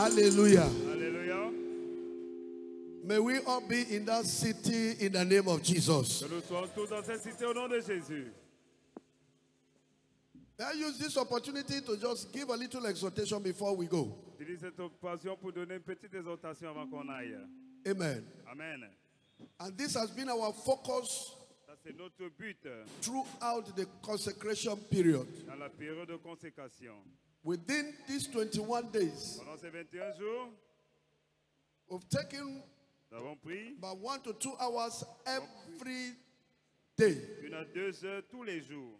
Hallelujah. Alléluia. May we all be in that city in the name of Jesus. Que nous soyons tous dans cette cité au nom de Jésus. May I use this opportunity to just give a little exhortation before we go? J'utilise cette occasion pour donner une petite exhortation avant qu'on aille. Amen. Amen. And this has been our focus Ça, c'est notre but throughout the consecration period. dans la période de consécration. Within these 21 days, Pendant ces 21 jours, we've taken nous avons pris about 1 to 2 hours every day 1 à 2 heures tous les jours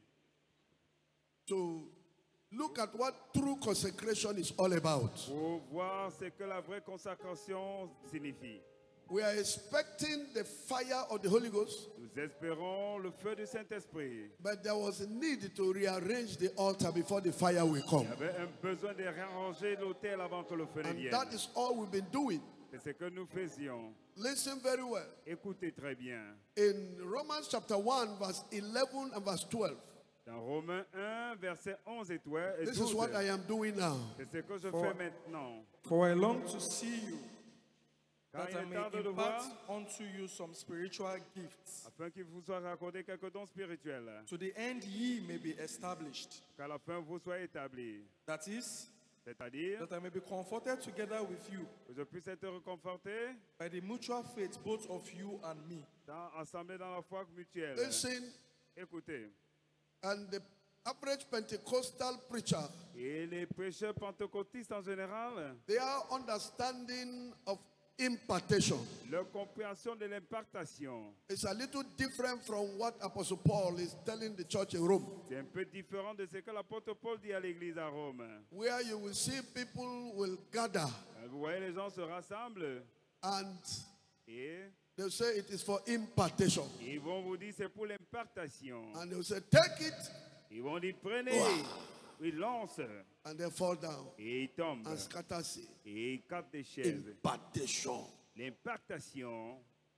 to look at what true consecration is all about. pour voir ce que la vraie consécration signifie. We are expecting the fire of the Holy Ghost, Nous espérons le feu du Saint-Esprit. but there was a need to rearrange the altar before the fire will come. Il y avait un besoin de réarranger l'autel avant que le feu ne And vienne. that is all we've been doing. C'est ce que nous faisions. Listen very well. Écoutez très bien. In Romans chapter 1, verse 11 and verse 12, Dans Romains 1, versets 11 et 12, this is what I am doing now. c'est ce que je fais maintenant. For I long to see you, Car that il I est may temps de le impart voir, unto you some spiritual gifts, afin qu'il vous soit raccordé quelques dons spirituels, to the end ye may be established. qu'à la fin vous soyez établis. That is, C'est-à-dire that I may be comforted together with you que je puisse être réconforté, by the mutual faith both of you and me. ensemble dans la foi mutuelle. Listen, Écoutez, and the average Pentecostal preacher, et les prêcheurs pentecôtistes en général, their understanding of impartation leur compréhension de l'impartation, is a little different from what Apostle Paul is telling the church in Rome, c'est un peu différent de ce que l'apôtre Paul dit à l'église à Rome. where you will see people will gather Vous voyez, les gens se rassemblent and et they'll say it is for impartation. ils vont vous dire c'est pour l'impartation. And they'll say, take it, Ils vont dire prenez, ils lancent and they fall down et ils tombent and scatter seed. et ils capent des chaises. Impartation. L'impartation,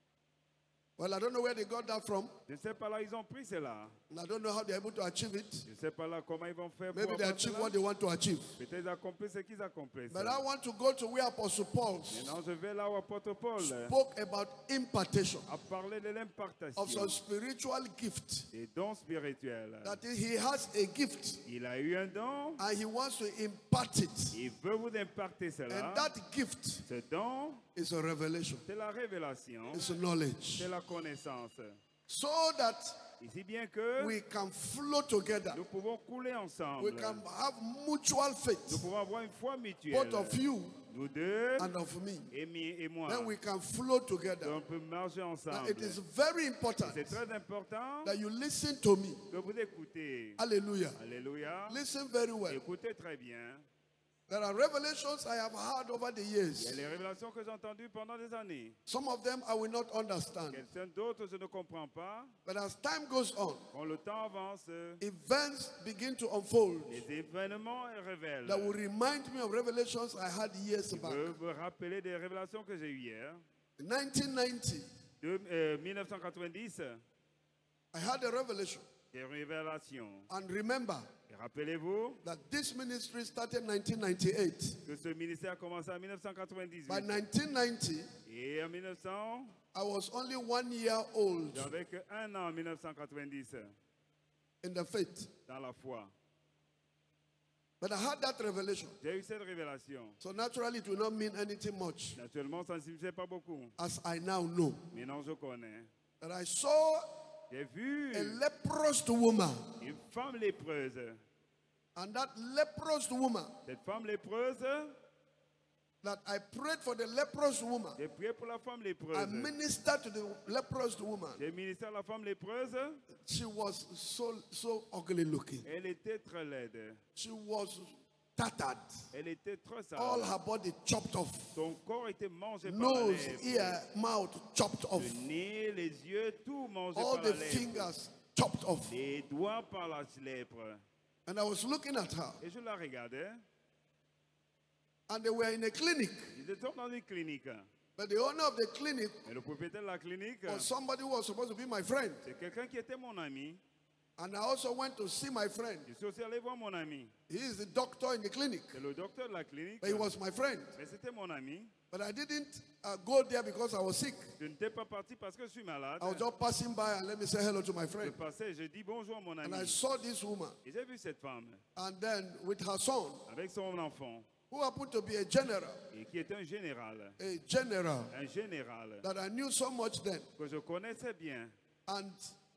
Well, I don't know where they got that from. je ne sais pas là ils ont pris cela. And I don't know how they're able to achieve it. Je ne sais pas là comment ils vont faire pour Maybe they avoir achieve cela. what they want to achieve. Peut-être ils accomplissent ce qu'ils accomplissent. But I want to go to where Apostle Paul Maintenant je vais là où apôtre Paul spoke about impartation a parlé de of l'impartation, some spiritual gift. des dons spirituels. That he has a gift Il a eu un don, and he wants to impart it. il veut vous imparter cela. And that gift Ce don, is a revelation, c'est la révélation, it's knowledge. c'est la connaissance. So that Ici bien que we can flow together. nous pouvons couler We ensemble. can have mutual Nous faith, pouvons avoir une foi mutuelle. both of you Nous deux and of me. et moi. Then we can flow together. On peut marcher Now, ensemble. it is very important C'est très important that you listen to me. que vous écoutez. Hallelujah. Alléluia. Listen very well. Écoutez très bien. There are revelations I have had over the Il y a years. les révélations que j'ai entendues pendant des années. Some of them I will not understand. Quelques d'autres, je ne comprends pas. But as time goes on, Quand le temps avance, events begin to unfold les événements révèlent. that will remind me of revelations I had years Je back. veux me rappeler des révélations que j'ai eues hier. In 1990, De 1990, I had a revelation. des révélations. And remember Et rappelez-vous that this ministry started in 1998. que ce ministère a commencé en 1998. By 1990, Et en 1900, I was only 1 year old j'avais que 1 an en 1990 in the faith. dans la foi. But I had that revelation. J'ai eu cette révélation. So naturally, it will not mean anything much, Naturellement, ça ne signifiait pas beaucoup. as I now know. Maintenant, je connais. That I saw J'ai vu a leprous woman. une femme lépreuse. And that leprous woman, Cette femme lépreuse, that I prayed for the leprous woman. j'ai prié pour la femme I lépreuse. ministered to the leprous woman. J'ai ministré à la femme lépreuse. She was so ugly looking. Elle était très laide. She was tattered. Elle était très All sale. her body chopped off. Son corps était mangé par la Nose, lèpre. ear, mouth chopped off. Le nez, les yeux, tout mangé All par la the lèpre. fingers chopped off. Les doigts par la lèpre. And I was looking at her. Et je la regardais. And they were in a clinic. Ils étaient dans une clinique. But the owner of the clinic Et le propriétaire de la clinique, was somebody who was supposed to be my friend. c'est quelqu'un qui était mon ami. And I also went to see my friend. Je suis aussi allé voir mon ami. He is the doctor in the clinic. C'est le docteur de la clinique. But he was my friend. Mais c'était mon ami. But I didn't go there because I was sick. Je n'étais pas parti parce que je suis malade. I was just passing by and let me say hello to my Je friend. passais, je dis bonjour à mon And I ami. saw this woman. Et j'ai vu cette femme And then with her son, avec son enfant, who happened to be a general. et qui était un général. A general Un général that I knew so much then. que je connaissais bien. And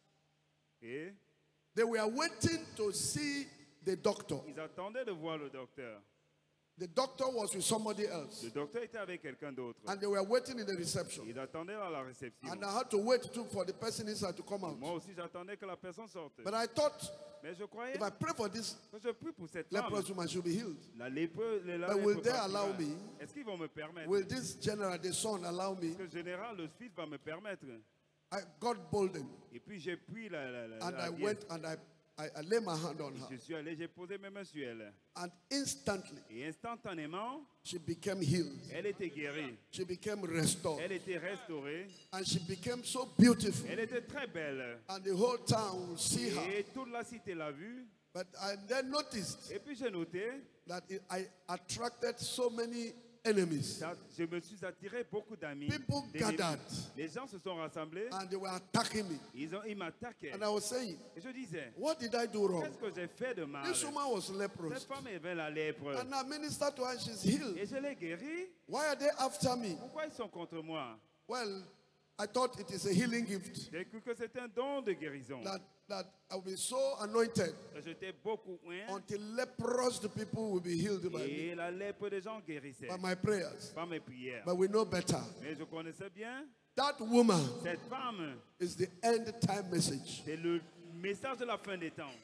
Et they were waiting to see the doctor. ils attendaient de voir le docteur. The doctor was with somebody else. Le docteur était avec quelqu'un d'autre. And they were waiting in the reception. Ils attendaient à la réception. And I had to wait too for the person inside to come out. Moi aussi, j'attendais que la personne sorte. But I thought Mais je croyais if I pray for this que je prie pour cette femme. leprous woman, she'll be healed. La lépreux, But will they allow me? Est-ce qu'ils vont me permettre? Will this general, the son, allow me? Est-ce que le général, le fils, va me permettre? I got bolden. Et puis j'ai pris la And I diète. went and I lay my hand on Je her. suis allé, j'ai posé mes mains sur elle. And instantly, Et instantanément, she became healed. elle était guérie. She became restored. Elle était restaurée. And she became so beautiful. Elle était très belle. And the whole town will see her. Et toute la cité l'a vue. But I then noticed Et puis j'ai noté, that I attracted so many enemies. je me suis attiré beaucoup d'amis. People d'ennemis. gathered Les gens se sont rassemblés. and they were attacking me. Ils m'attaquaient. And I was saying, Et je disais, what did I do wrong? qu'est-ce que j'ai fait de mal? This woman was Cette leprous. femme avait la lèpre. And I ministered to her, she's healed. Et je l'ai guérie. Why are they after me? Pourquoi ils sont contre moi? Well, I thought it is a healing gift. J'ai cru que c'était un don de guérison. That I will be so anointed J'étais beaucoup loin. until leprous the people will be healed by me, Et la lèpre des gens guérissaient. by my prayers. Par mes prières. But we know better. Mais je connaissais bien That woman cette femme. is the end time message. C'est le message de la fin des temps.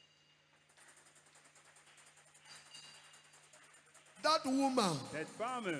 That woman Cette femme,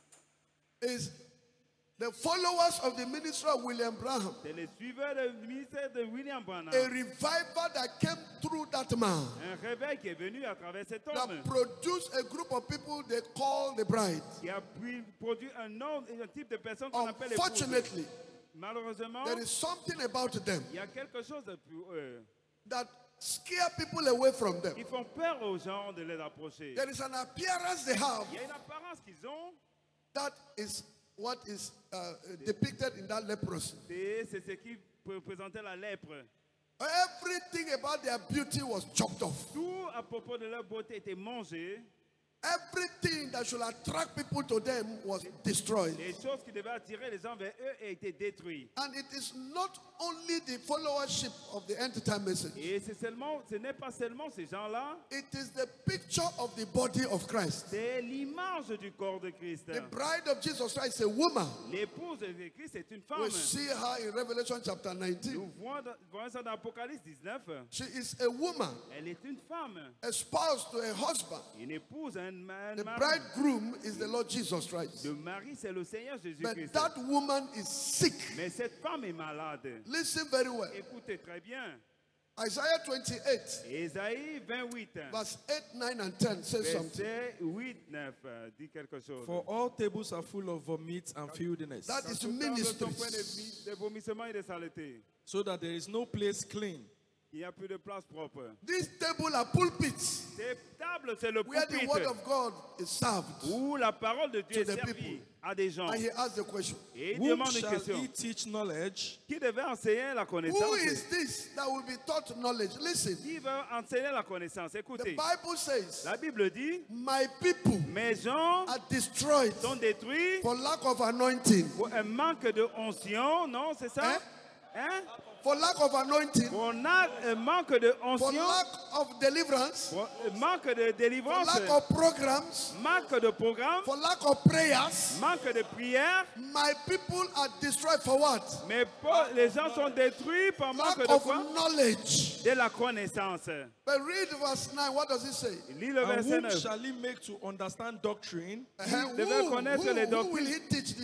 is the followers of the ministry of William Branham. c'est le suiveur du ministère de William Branham. A revival that came through that man Un réveil qui est venu à travers cet homme. that produced a group of people they call the bride. Qui a produit un nombre et un type de personnes qu'on appelle les Unfortunately, Malheureusement, there is something about them il y a quelque chose de plus that scare people away from them. qui font peur aux gens de les approcher. There is an appearance they have Il y a une apparence qu'ils ont. that is what is depicted in that leprosy. C'est ce qui représentait la lèpre. Everything about their beauty was chopped off. Tout à propos de leur beauté était mangé. Everything that should attract people to them was destroyed. Les choses qui devaient attirer les gens vers eux ont été détruites. And it is not only the followership of the end time message. Et ce n'est pas seulement ces gens-là, It is the picture of the body of Christ. c'est l'image du corps de Christ. The bride of Jesus Christ is a woman. L'épouse de Christ est une femme. We see her in Revelation chapter 19. Nous voyons ça dans Apocalypse 19. She is a woman, Elle est une femme, espoused to a husband. une épouse, un The mari. bridegroom is the Lord Jesus Christ. Le mari, c'est le Seigneur But Jésus-Christ. that woman is sick. Mais cette femme est malade. Listen very well. Écoutez très bien. Isaiah 28, Ésaïe 28, verse 8, 9, and 10 says something. verset 8, 9, dit quelque chose. For all tables are full of vomit and filthiness, That is Tout table sont pleins ministries. de vomissements et de saleté. so that there is no place clean. Il n'y a plus de place propre. These tables are pulpits Ces tables, c'est le where the word pupitre of God is served. où la parole de Dieu to est the servie people. à des gens. And he asked the question, Et il Whom demande une shall question. he teach knowledge? Qui devait enseigner la who connaissance? is this that will be taught knowledge? Listen, Qui veut enseigner la connaissance? the Écoutez, Bible says, la Bible dit, my people mes gens are destroyed sont détruits for lack of anointing. pour un manque de onction, non, c'est ça? Hein? For lack of anointing. On a un manque de For onction, lack of deliverance. pour un manque de For délivrance, lack of programs. manque de programme, For lack of prayers. manque de prière. My people are destroyed for what? Mais les gens sont détruits par manque Lack de of quoi? knowledge. De la connaissance. But read verse 9. What does it say? Lis le And verset whom 9. shall he make to understand doctrine? Who devait connaître les will doctrines. he teach this?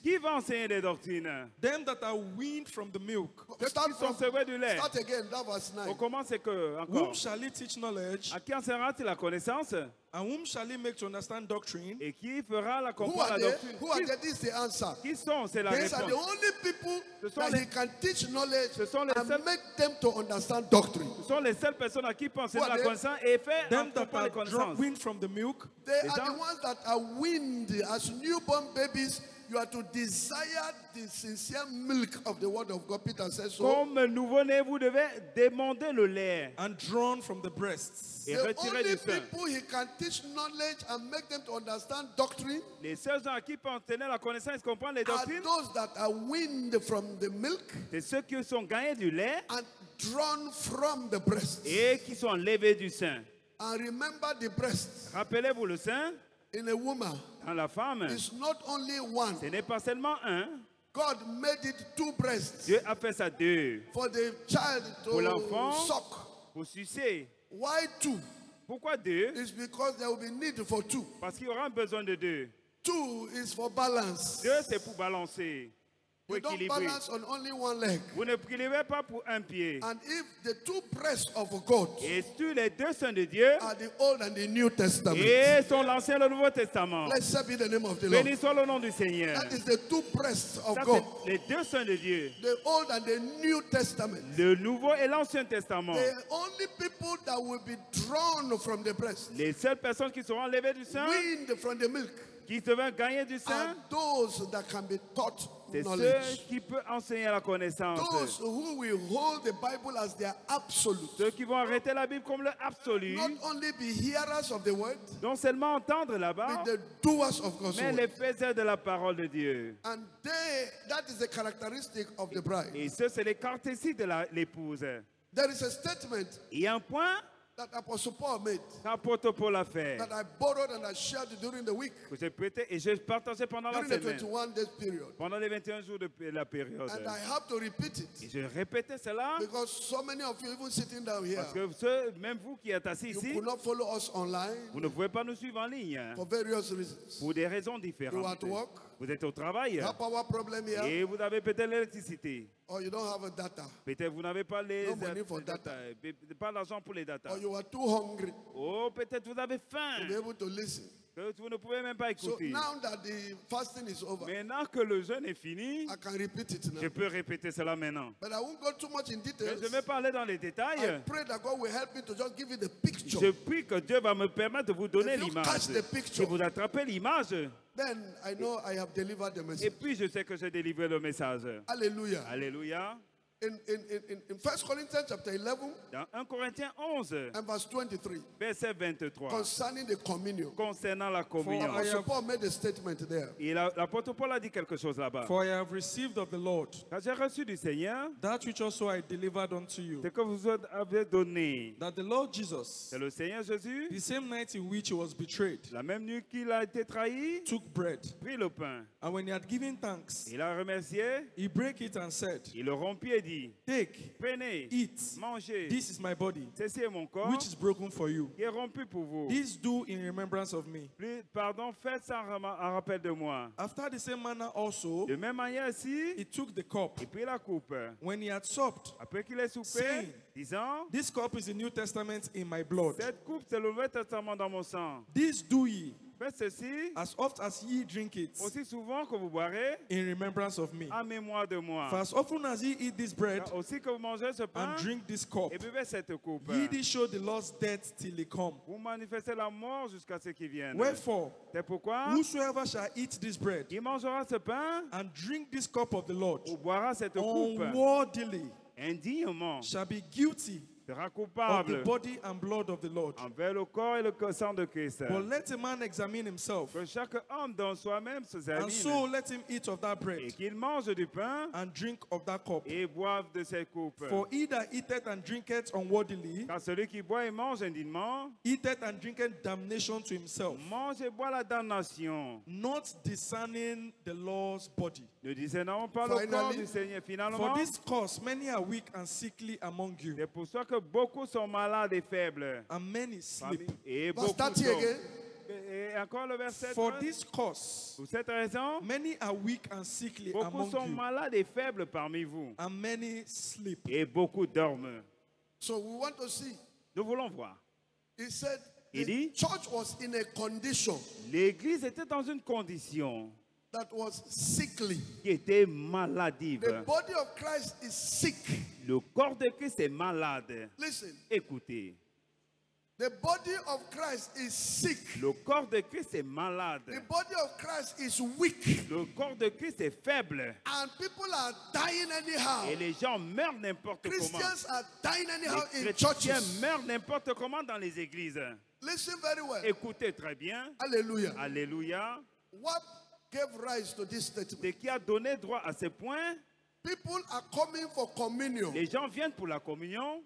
Qui va enseigner les doctrines? Them that are weaned from the milk. Start Qui sont from, sauvés du lait. start again, that verse 9. On commence que, Whom encore. shall he teach knowledge? À qui enseignera-t-il la connaissance? And whom shall he make to understand doctrine? Et qui fera la Who comprendre are la they? doctrine? Who are they? This is the answer. Qui sont? C'est la These are the réponse. only people Ce sont that les- he can teach knowledge Ce sont les and seuls- make them to understand doctrine. Ce sont les seules personnes à qui peut enseigner Who are la they? connaissance et faire Them that comprendre les are connaissances. weaned from the milk. They Les are gens- the ones that are weaned as newborn babies. You are to desire the sincere milk of the word of God. Peter says so. Comme nouveau-né, vous devez demander le lait And drawn from the breasts. et The retirer only du sein. people he can teach knowledge and make them to understand doctrine Les seuls gens à qui peut enseigner la connaissance et comprendre les are doctrines, those that are weaned from the milk c'est ceux qui sont gagnés du lait and drawn from the breast. et qui sont enlevés du sein. And remember, the breast Rappelez-vous, le sein, in a woman dans la femme, is not only one. ce n'est pas seulement un. God made it two breasts Dieu a fait ça deux. for the child Pour l'enfant. to suck. Pour sucer. Why two? Pourquoi deux? It's because there will be need for two. Parce qu'il y aura besoin de deux. Two is for balance. Deux, c'est pour balancer, pour You don't équilibrer. balance on only one leg. Vous ne équilibrez pas pour un pied. And if the two breasts of God Et sur les deux saints de Dieu, are the Old and the New Testament, et sont l'Ancien et le Nouveau Testament. blessed be the name of the Lord. Béni soit le nom du Seigneur. That is the two breasts of Ça, God, c'est les deux saints de Dieu. the Old and the New Testament. Le Nouveau et l'Ancien Testament. The only people that will be drawn from the breast, Les seules personnes qui seront enlevées du sein, weaned from the milk, qui devront gagner du are sein, those that can be taught c'est ceux knowledge. qui peuvent enseigner la connaissance. Those who will hold the Bible as their absolute. Ceux qui vont arrêter la Bible comme le absolu. Not only be hearers of the word, Non seulement entendre là-bas, but the doers of God's mais word. les faiseurs de la parole de Dieu. And that is the characteristic of the bride. Et ce, c'est les caractéristiques de l'épouse. There is a statement Il y a un point that Apostle Paul made qu'apôtre Paul a fait, that I borrowed and I shared during the week, que j'ai prêté et j'ai partagé pendant la during the semaine, 21 days period. pendant les 21 jours de la période. And I have to repeat Et it je répétais cela because so many of you, even sitting down here, parce que ceux, même vous qui êtes assis you ici, could not follow us online vous ne pouvez pas nous suivre en ligne for various reasons. pour des raisons You are différentes. at work, Vous êtes au travail you have power problem here, et vous avez peut-être l'électricité. or you don't have a data, Peut-être vous n'avez pas No money for pas l'argent pour les data. or you are too hungry Oh, peut-être vous avez to be faim, able to listen. que vous ne pouvez même pas So écouter. now that the fasting is over, Maintenant que le jeûne est fini, I can repeat it now. je peux répéter cela maintenant. But I won't go too much in Mais details. je vais parler dans les I détails. pray that God will help me to just give you the picture. Je prie que Dieu va me permettre de vous donner If you l'image. catch the picture, Si vous attrapez l'image, then I know I have delivered the et message. puis je sais que j'ai délivré le message. Hallelujah. Alléluia. In 1 Corinthians chapter 11 Dans 1 Corinthiens 11, and verse 23, verset 23, concerning the communion, concernant la communion. I Apostle have- Paul made a statement there. Et l'apôtre Paul a dit quelque chose là-bas. For I have received of the Lord Quand j'ai reçu du Seigneur, that which also I delivered unto you, ce que vous avez donné, that the Lord Jesus, c'est le Seigneur Jésus, the same night in which he was betrayed, la même nuit qu'il a été trahi, took bread, prit le pain. and when he had given thanks, Il a remercié, he brake it and said, il le rompit et dit, Take, prenez, eat, mangez, this is my body, ceci est mon corps, which is broken for you. qui est rompu pour vous. This do in remembrance of me. Plus, pardon, faites ça en rappel de moi. After the same manner also, De même manière aussi, he took the cup, il prit la coupe. when he had supped, Après qu'il ait soupé, Saying, disant, This cup is the New Testament in my blood. cette coupe, c'est le Nouveau Testament dans mon sang. This do ye, Faites ceci as oft as ye drink it, aussi souvent que vous boirez, in remembrance of me. en mémoire de moi. For as often as ye eat this bread Car aussi que vous mangez ce pain and drink this cup, et buvez cette coupe, ye did show the Lord's death till he come. vous manifestez la mort jusqu'à ce qu'il vienne. Wherefore, C'est pourquoi, whosoever shall eat this bread qui mangera ce pain and drink this cup of the Lord ou boira cette coupe unworthily indignement shall be guilty sera of the coupable body and blood of the Lord. envers le corps et le sang de Christ. But let a man examine himself, Que chaque homme dans soi-même se and so examine let him eat of that et bread qu'il mange du pain and drink of that cup. et boive de cette coupe. For he that eateth and drinketh unworthily Car celui qui boit et mange indignement eateth and drinketh damnation to himself, mange et boit la damnation, not discerning the Lord's body. ne discernant pas le corps Finally, du Seigneur. For Finalement, this cause many are weak and sickly among you, c'est pour ça que beaucoup sont malades et faibles. and many sleep. Et Verse beaucoup 30 sont. again. Et Et encore le verset For 13. this cause, Pour cette raison, many are weak and sickly beaucoup among sont you, malades et faibles parmi vous. and many sleep. Et beaucoup dorment. So we want to see. Nous voulons voir. He said Il the dit, church was in a condition l'Église était dans une condition that was sickly. qui était maladive. The body of Christ is sick. Le corps de Christ est malade. Listen, Écoutez, the body of Christ is sick. le corps de Christ est malade. The body of Christ is weak. Le corps de Christ est faible. And people are dying anyhow. Et les gens meurent n'importe comment. Christians are dying anyhow Les in chrétiens churches. meurent n'importe comment dans les églises. Listen very well. Écoutez très bien. Hallelujah. Alléluia. What gave rise to this statement? Ce qui a donné droit à ce point, People are coming for communion les gens viennent pour la communion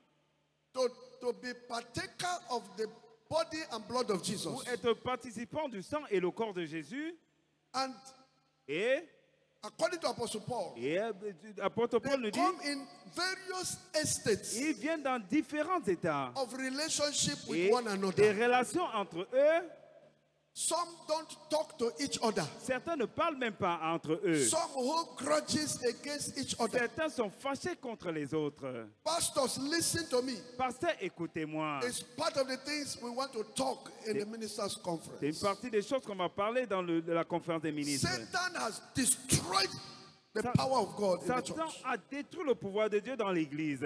to be partaker of the body and blood of Jesus. pour être participants du sang et le corps de Jésus. And Et according to Apostle Paul, l'apôtre they Paul nous dit, come in various estates ils viennent dans différents états of relationship with et one des another. relations entre eux. Some don't talk to each other. Certains ne parlent même pas entre eux. Some hold grudges against each other. Certains sont fâchés contre les autres. Pastors, listen to me. Pasteur, écoutez-moi. It's part of the things we want to talk in the ministers' C'est une conference. partie des choses qu'on va parler dans la conférence des ministres. Satan has destroyed the Sa- power of God in the Satan church. a détruit le pouvoir de Dieu dans l'Église.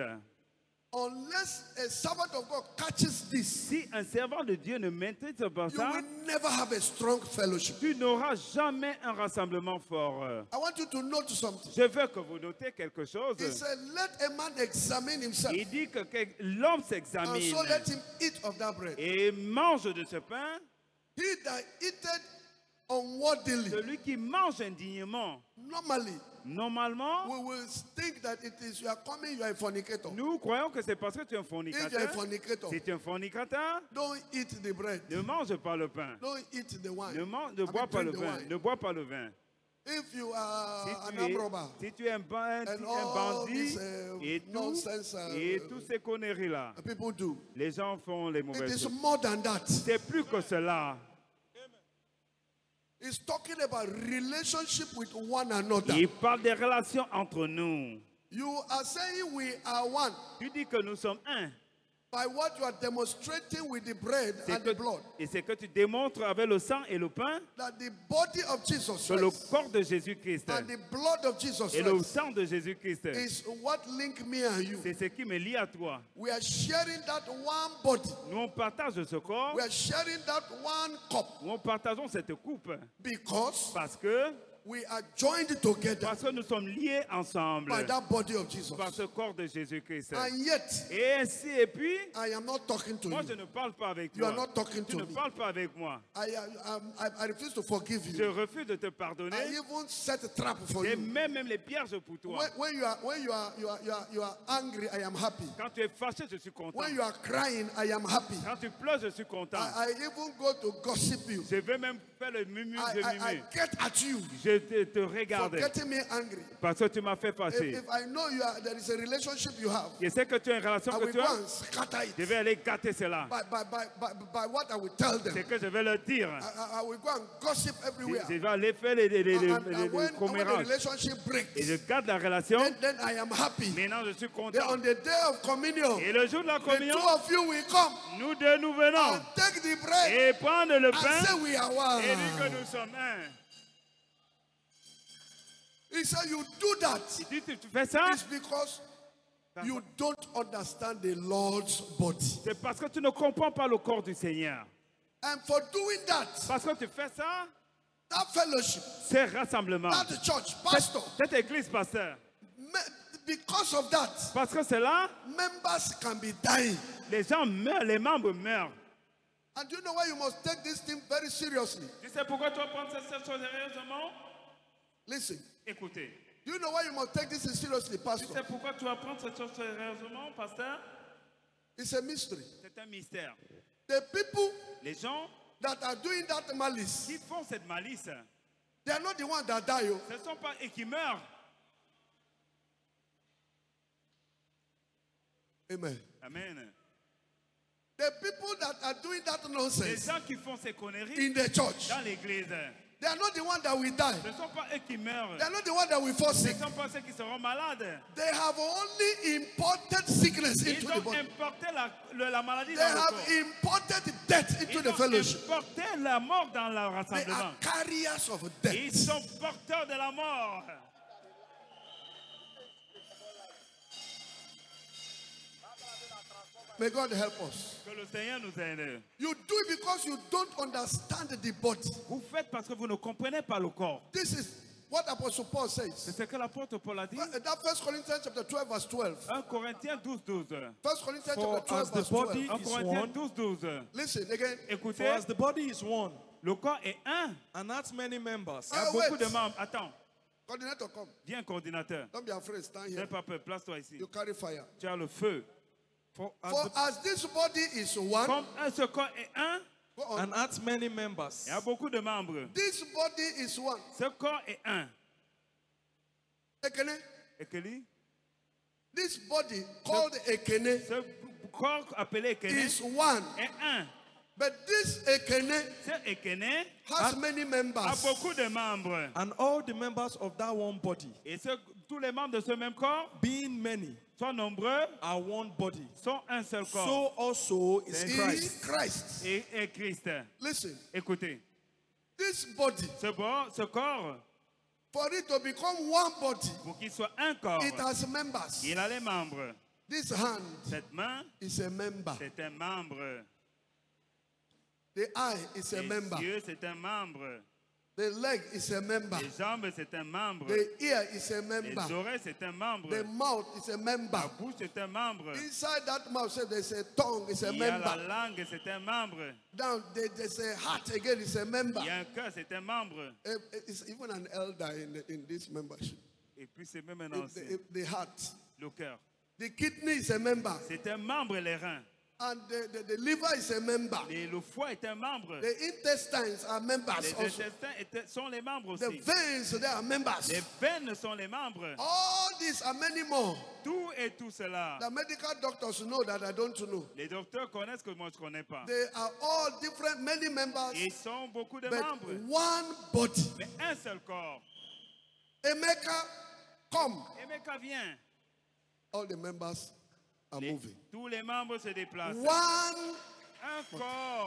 Unless a servant of God catches this, Si un servant de Dieu ne maîtrise pas you ça, will never have a strong fellowship. tu n'auras jamais un rassemblement fort. I want you to note something. Je veux que vous notez quelque chose. He said, let a man examine himself, Il dit que l'homme and s'examine so let him eat of that bread. et mange de ce pain. He that eateth unworthily, Celui qui mange indignement, normally, normalement, we will think that it is you are coming, you are a fornicator. nous croyons que c'est parce que tu es un If you are a fornicateur. fornicator, Si tu es un fornicateur, don't eat the bread, ne mange pas le pain. don't eat the wine. Ne bois pas le drink the vin. wine. Ne bois pas le vin. If you are Si an tu armed robber, es, si tu es un and all bandit this nonsense et toutes ces conneries-là, people do, les gens font les it mauvaises is choses. more than that. C'est plus que cela. It's talking about relationship with one another. Il parle des relations entre nous. You are saying we are one Tu dis que nous sommes un. by what you are demonstrating with the bread C'est and que- the blood. Et c'est que tu démontres avec le sang et le pain That the body of Jesus que le Christ corps de Jésus-Christ and the blood of Jesus et le Christ sang de Jésus-Christ, is what link me and you. c'est ce qui me lie à toi. We are sharing that one body. Nous, on partage ce corps, We are sharing that one cup nous partageons cette coupe because parce que we are joined together nous sommes liés ensemble by that body of Jesus. par ce corps de Jésus-Christ. And yet, Et ainsi, et puis, I am not talking to moi you. je ne parle pas avec You toi. are not talking Tu to ne me. parles pas avec moi. I refuse to forgive Je you. refuse de te pardonner. I even set a trap for Et you. même les pièges pour toi. When you are angry, I am happy. Quand tu es fâché, je suis content. When you are crying, I am happy. Quand tu pleures, je suis content. I even go to gossip you. Je vais même faire le murmure de I murmure. get at you Je te for regarde getting me angry. parce que tu m'as fait fâcher. If I know there is a relationship you have, Je sais que tu as une relation I que will tu go as. and scatter it Je vais aller gâter cela. by what I will tell them. C'est que je vais leur dire. I will go and gossip everywhere. Je vais aller faire les And when the commérages. relationship Et je breaks, garde la relation. then I am happy. Maintenant, je suis Then content. on the day of communion, Et le jour de la the communion, two of you will come nous deux, nous venons and take the bread et prendre le and pain say we are one. et dire que nous sommes un. He said, you do that. Il dit, tu fais ça, It's because you don't understand the Lord's body. c'est parce que tu ne comprends pas le corps du Seigneur. And for doing that, Parce que tu fais ça, that fellowship, c'est rassemblement. that church, pastor, Cette église, pasteur. because of that, Parce que c'est là, members can be dying. les gens meurent, les membres meurent. And you know why you must take this thing very seriously? Tu sais pourquoi tu vas prendre cette chose sérieusement? Listen. Écoutez. You know why you must take this seriously, Tu pastor? sais pourquoi tu vas prendre cette chose sérieusement, pasteur? It's a mystery. C'est un mystère. The people Les gens that are doing that malice, qui font cette malice, they are not the ones that die. Oh. ce ne sont pas eux qui meurent. Amen. Amen. The people that are doing that Les nonsense gens qui font ces conneries in the church, dans l'église, they are not the ones that will die. ce ne sont pas eux qui meurent. They are not the ones that will fall Ce sick. ne sont pas ceux qui seront malades. They have only imported sickness into Ils the ont body. importé la maladie They dans le have corps. imported death into Ils the ont fellowship. importé la mort dans le They rassemblement. are carriers of Ils death. sont porteurs de la mort. May God help us. Que le Seigneur nous aide. You do it because you don't understand the body. Vous faites parce que vous ne comprenez pas le corps. This is what Apostle Paul C'est says. ce que l'apôtre Paul a dit. That 1 Corinthians chapter 12 verse 12. 1 Corinthiens 12, 12. 1 Corinthians For chapter 12 as the verse body 12. 1 is Corinthiens one, 12, 12. Listen again. for Écoutez, as the body is one, le corps est un. and has many members, Il y a Ah, beaucoup wait. de membres. Attends, Coordinator, come. viens coordinateur. Don't be afraid. Stand N'aie here. pas peur, place-toi ici. You carry fire. Tu as le feu. for as For the, as this body is one, Comme ce corps est un, go on. and has many members, il y a beaucoup de membres. This body is one. Ce corps est un. Ekene. Ekeli, This body called Ekene ce corps appelé Ekene is one. est un. But this Ekene Ce Ekene has many a members. beaucoup de membres. and all the members of that one body, Et tous les membres de ce même corps being many, sont nombreux, are one body. sont un seul corps. So also is In Christ. Christ. Et Christ. Listen. Écoutez, This body, ce corps, for it to become one body, pour qu'il soit un corps, it has members. il a les membres. This hand Cette main, is a member. c'est un membre. The eye is a Les member. yeux, c'est un membre. The leg is a member. Les jambes, c'est un membre. The ear is a Les member. oreilles, c'est un membre. The mouth is a member. La bouche, c'est un membre. Inside that mouth, say there's a tongue, is a Il y a la member. langue, c'est un membre. Down there's a heart again, is a member. Il y a un cœur, c'est un membre. It's even an elder in this membership. Et puis c'est même un ancien. The heart. Le cœur. The kidney is a member. C'est un membre, les reins. And the liver is a member. Et le foie est un membre. The intestines are members Les also. intestins sont les membres The aussi. veins, they are members. Les veines sont les membres. All these and many more. Tout et tout cela. The medical doctors know that I don't know. Les docteurs connaissent que moi je ne connais pas. They are all different, many members, Ils sont beaucoup de but membres. one body. Mais un seul corps. Emeka, come. Emeka vient. All the members are moving. Tous les membres se déplacent. One. Un corps.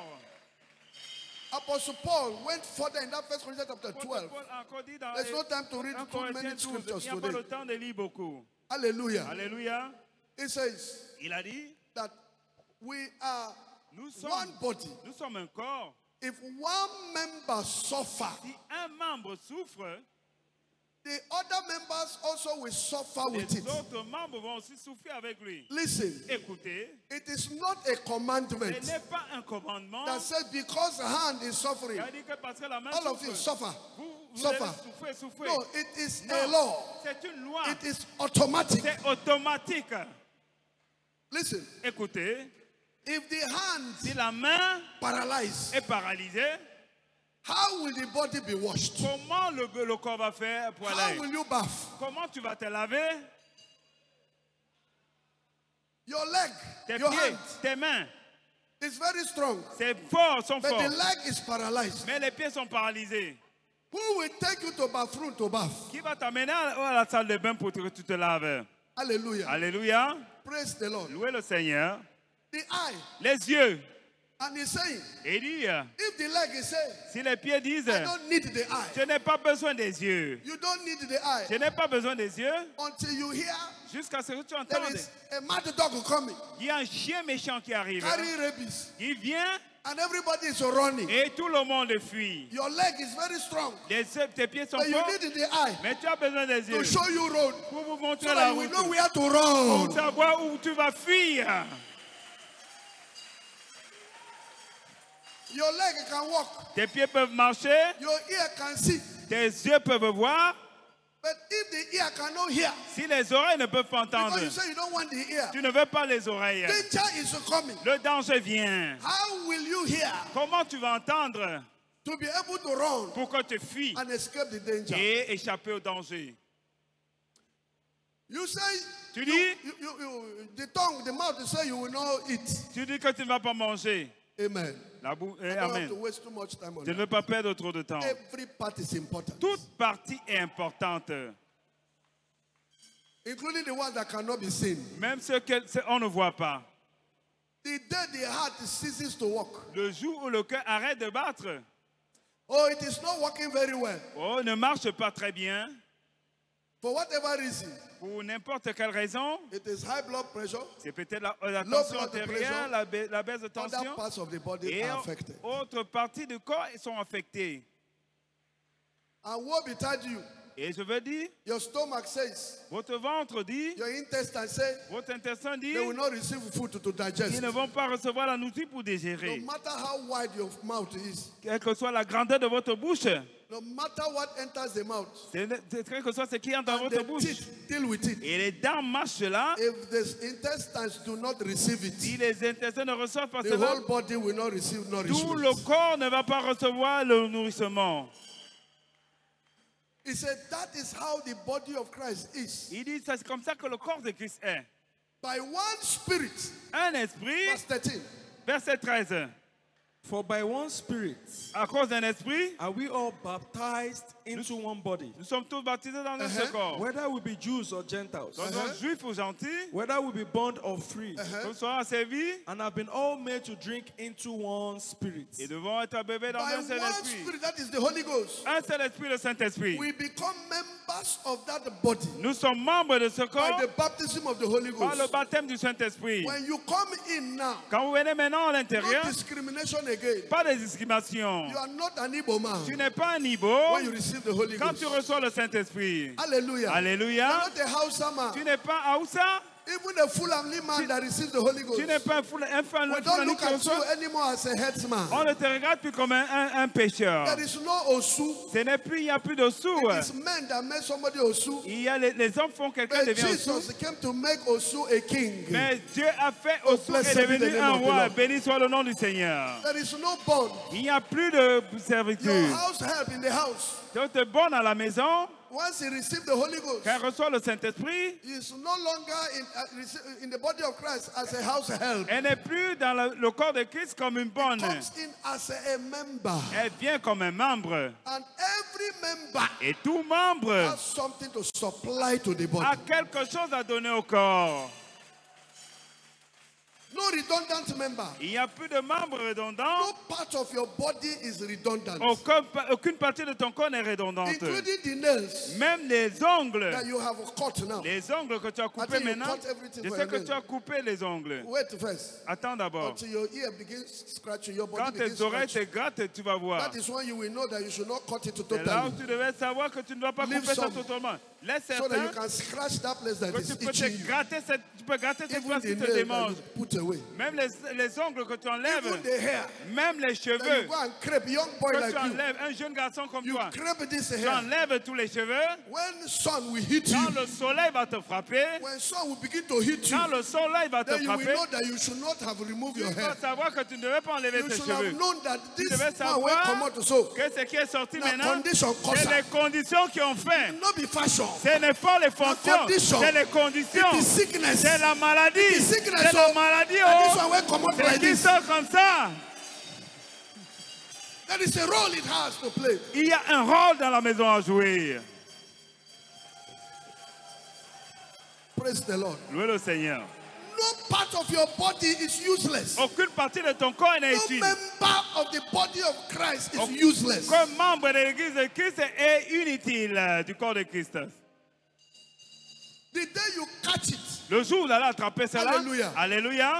Apostle Paul went further in that 1 Corinthians chapter 12. Paul a encore dit dans There's no time to read 1 too many Corinthiens 12, scriptures il n'y a pas today. le temps de lire beaucoup. Hallelujah. Alléluia. It says Il a dit, that we are nous one sommes, body. nous sommes un corps. If one member suffer, Si un membre souffre, the other members also will suffer with les it. autres membres vont aussi souffrir avec lui. Listen, Écoutez, it is not a ce commandment n'est pas un commandement. that says because the hand is suffering, Il a dit que parce que la main all of you souffre, suffer. vous Suffer. allez souffrir. No, it is Non, a law. c'est une loi. It is automatic. C'est automatique. Listen, Écoutez, if the hand si la main paralyzed, est paralysée, how will the body be washed? comment le corps va faire pour How aller? will you bath? Comment tu vas te laver? Your leg, Tes your pieds, hand tes mains, is very strong, c'est fort, sont but the forts. leg is paralyzed. Mais les pieds sont paralysés. Who will take you to bathroom to bath? Qui va t'amener à la salle de bain pour que tu te laves? Hallelujah. Alléluia. Praise the Lord. Louez le Seigneur. The eye, Les yeux. and he's saying, Il dit, if the leg is saying, si les pieds disent, I don't need the eye. je n'ai pas besoin des yeux. You don't need the eye Je n'ai pas besoin des yeux until you hear jusqu'à ce que tu there entendes. is a mad dog coming, Il y a un chien méchant qui arrive. carry rabies, Il vient and everybody is running. et tout le monde fuit. Your leg is very strong, Tes pieds sont but you forts, need the eye mais tu as besoin des to yeux show you road, pour vous so montrer that la you will know route, where to pour run. savoir où tu vas fuir. Your leg can walk, Tes pieds peuvent marcher, your ear can see, tes yeux peuvent voir. but if the ear cannot hear, Si les oreilles ne peuvent pas entendre, because you say you don't want the ear, tu ne veux pas les oreilles. danger is coming. Le danger vient. How will you hear Comment tu vas entendre to be able to run pour que tu fuis and escape the danger? et échapper au danger? You say, Tu dis, the tongue, the mouth, you say you will not eat. tu dis que tu ne vas pas manger. Amen. La bou- I don't have Amen. to waste too much time on Je ne that. veux pas perdre trop de temps. Every part is important, Toute partie est importante. including the ones that cannot be seen. Même ce qu'on ne voit pas. The day the heart ceases to work, Le jour où le cœur arrête de battre, oh, it is not working very well. oh, ne marche pas très bien, For whatever reason, pour n'importe quelle raison, it is high blood pressure, c'est peut-être la Low tension blood artérielle, pressure. la baisse de other tension, parts of the body et are affected. autres parties du corps sont affectées. And woe betide you. Et je veux dire, Your stomach says, votre ventre dit, your intestine say, votre intestin dit, they will not receive food to digest. ils ne vont pas recevoir la nourriture pour No digérer. matter how wide your mouth is, Quelle que soit la grandeur de votre bouche, no matter what enters the mouth, quel que soit ce qui entre dans and votre the bouche, teeth deal with it. et les dents marchent là, If the intestines do not receive si it, les intestins ne reçoivent pas the cela, whole body will not receive tout nourishment. le corps ne va pas recevoir le nourrissement. He said that is how the body of Christ is. Il dit, c'est comme ça que le corps de Christ est. By one spirit. Un esprit, Verse 13. verset 13. For by one Spirit À cause d'un esprit, are we all baptized into one body, nous sommes tous baptisés dans un seul corps. whether we be Jews or Gentiles, Qu'on soit juifs ou gentils, whether we be bond or free, qu'on soit servis, and have been all made to drink into one Spirit. et devons être bébés dans By un seul one esprit. spirit, that is the Holy Ghost. Un seul esprit, le Saint-Esprit. We become members of that body Nous sommes membres de ce by corps the baptism of the Holy par le Ghost. baptême du Saint-Esprit. When you come in now, Quand vous venez maintenant à no l'intérieur, discrimination again. pas de discrimination. You are not an Igbo man Tu n'es pas un Igbo when you receive the Holy quand Ghost. tu reçois le Saint-Esprit. Hallelujah. You are Alléluia. not a Hausa man. Tu n'es pas Hausa. Even a Fulani man that receives the Holy Ghost. Tu n'es pas un We don't Fulani look qui at you reçoit. anymore as a headsman. On ne te regarde plus comme un pécheur. There is no Osu. Ce n'est plus, il n'y a plus de sous. It is men that make somebody Osu. Il y a les hommes font quelqu'un But devient sous. Jesus came to make Osu a king. Mais Dieu a fait Osu blessed est be the devenu name un of the roi. Lord. Béni soit le nom du Seigneur. There is no bond. Il n'y a plus de Your servitude. house help in the house. Tu es bon à la maison, Once he received the Holy Ghost, quand il reçoit le Saint-Esprit, he is no longer in the body of Christ as a house help. elle n'est plus dans le corps de Christ comme une bonne. Comes in as a member. Elle vient comme un membre. And every member Et tout membre has something to supply to the body. a quelque chose à donner au corps. No redundant member. Il n'y a plus de membres redondants. No part of your body is redundant. Aucune partie de ton corps n'est redondante. Including the nails Même les ongles. that you have cut now. Les ongles que tu as I coupés think you maintenant. cut everything Je for sais your que nail. tu as coupé les ongles. Wait first. Attends d'abord. Until your ear begins scratching, your body Quand begins tes oreilles te scratching. grattent, tu vas voir. That is when you will know that you should not cut it C'est là où totally. tu devais savoir que tu ne dois pas Leave couper ça some. totalement. Laisse So that you certains can scratch that place that que is tu peux itching you. tu peux gratter cette Even place the qui te nail that démange. you put away. Même les ongles que tu Even enlèves, the hair même les that you cheveux go and crepe. Young boy que like tu you, enlèves, un jeune garçon comme you toi, crepe this tu hair. enlèves tous les cheveux. When sun will hit you, Quand le soleil va te frapper, when sun will begin to hit you, quand le soleil va te then you will frapper, know that you should not have removed tu your dois hair. savoir que tu ne devais pas enlever You tes should have cheveux. known that Tu this devais man will savoir come out so. que ce qui est sorti La maintenant, condition cause c'est ça. les conditions qui ont fait. Not be fashion. Ce n'est pas les fonctions, condition. c'est les conditions. It is sickness. C'est la maladie. It is sickness, C'est la oh. maladie. And this Oh. one will come out C'est like qui this. sort comme ça. That is a role it has to play. Il y a un rôle dans la maison à jouer. Praise the Lord. Louez le Seigneur. No part of your body is useless. Aucune partie de ton corps n'est No utile. member of the body of Christ is Aucun useless. membre de l'église de Christ est inutile du corps de Christ. The day you catch it, Le jour où vous allez attraper cela, Alléluia. Alléluia,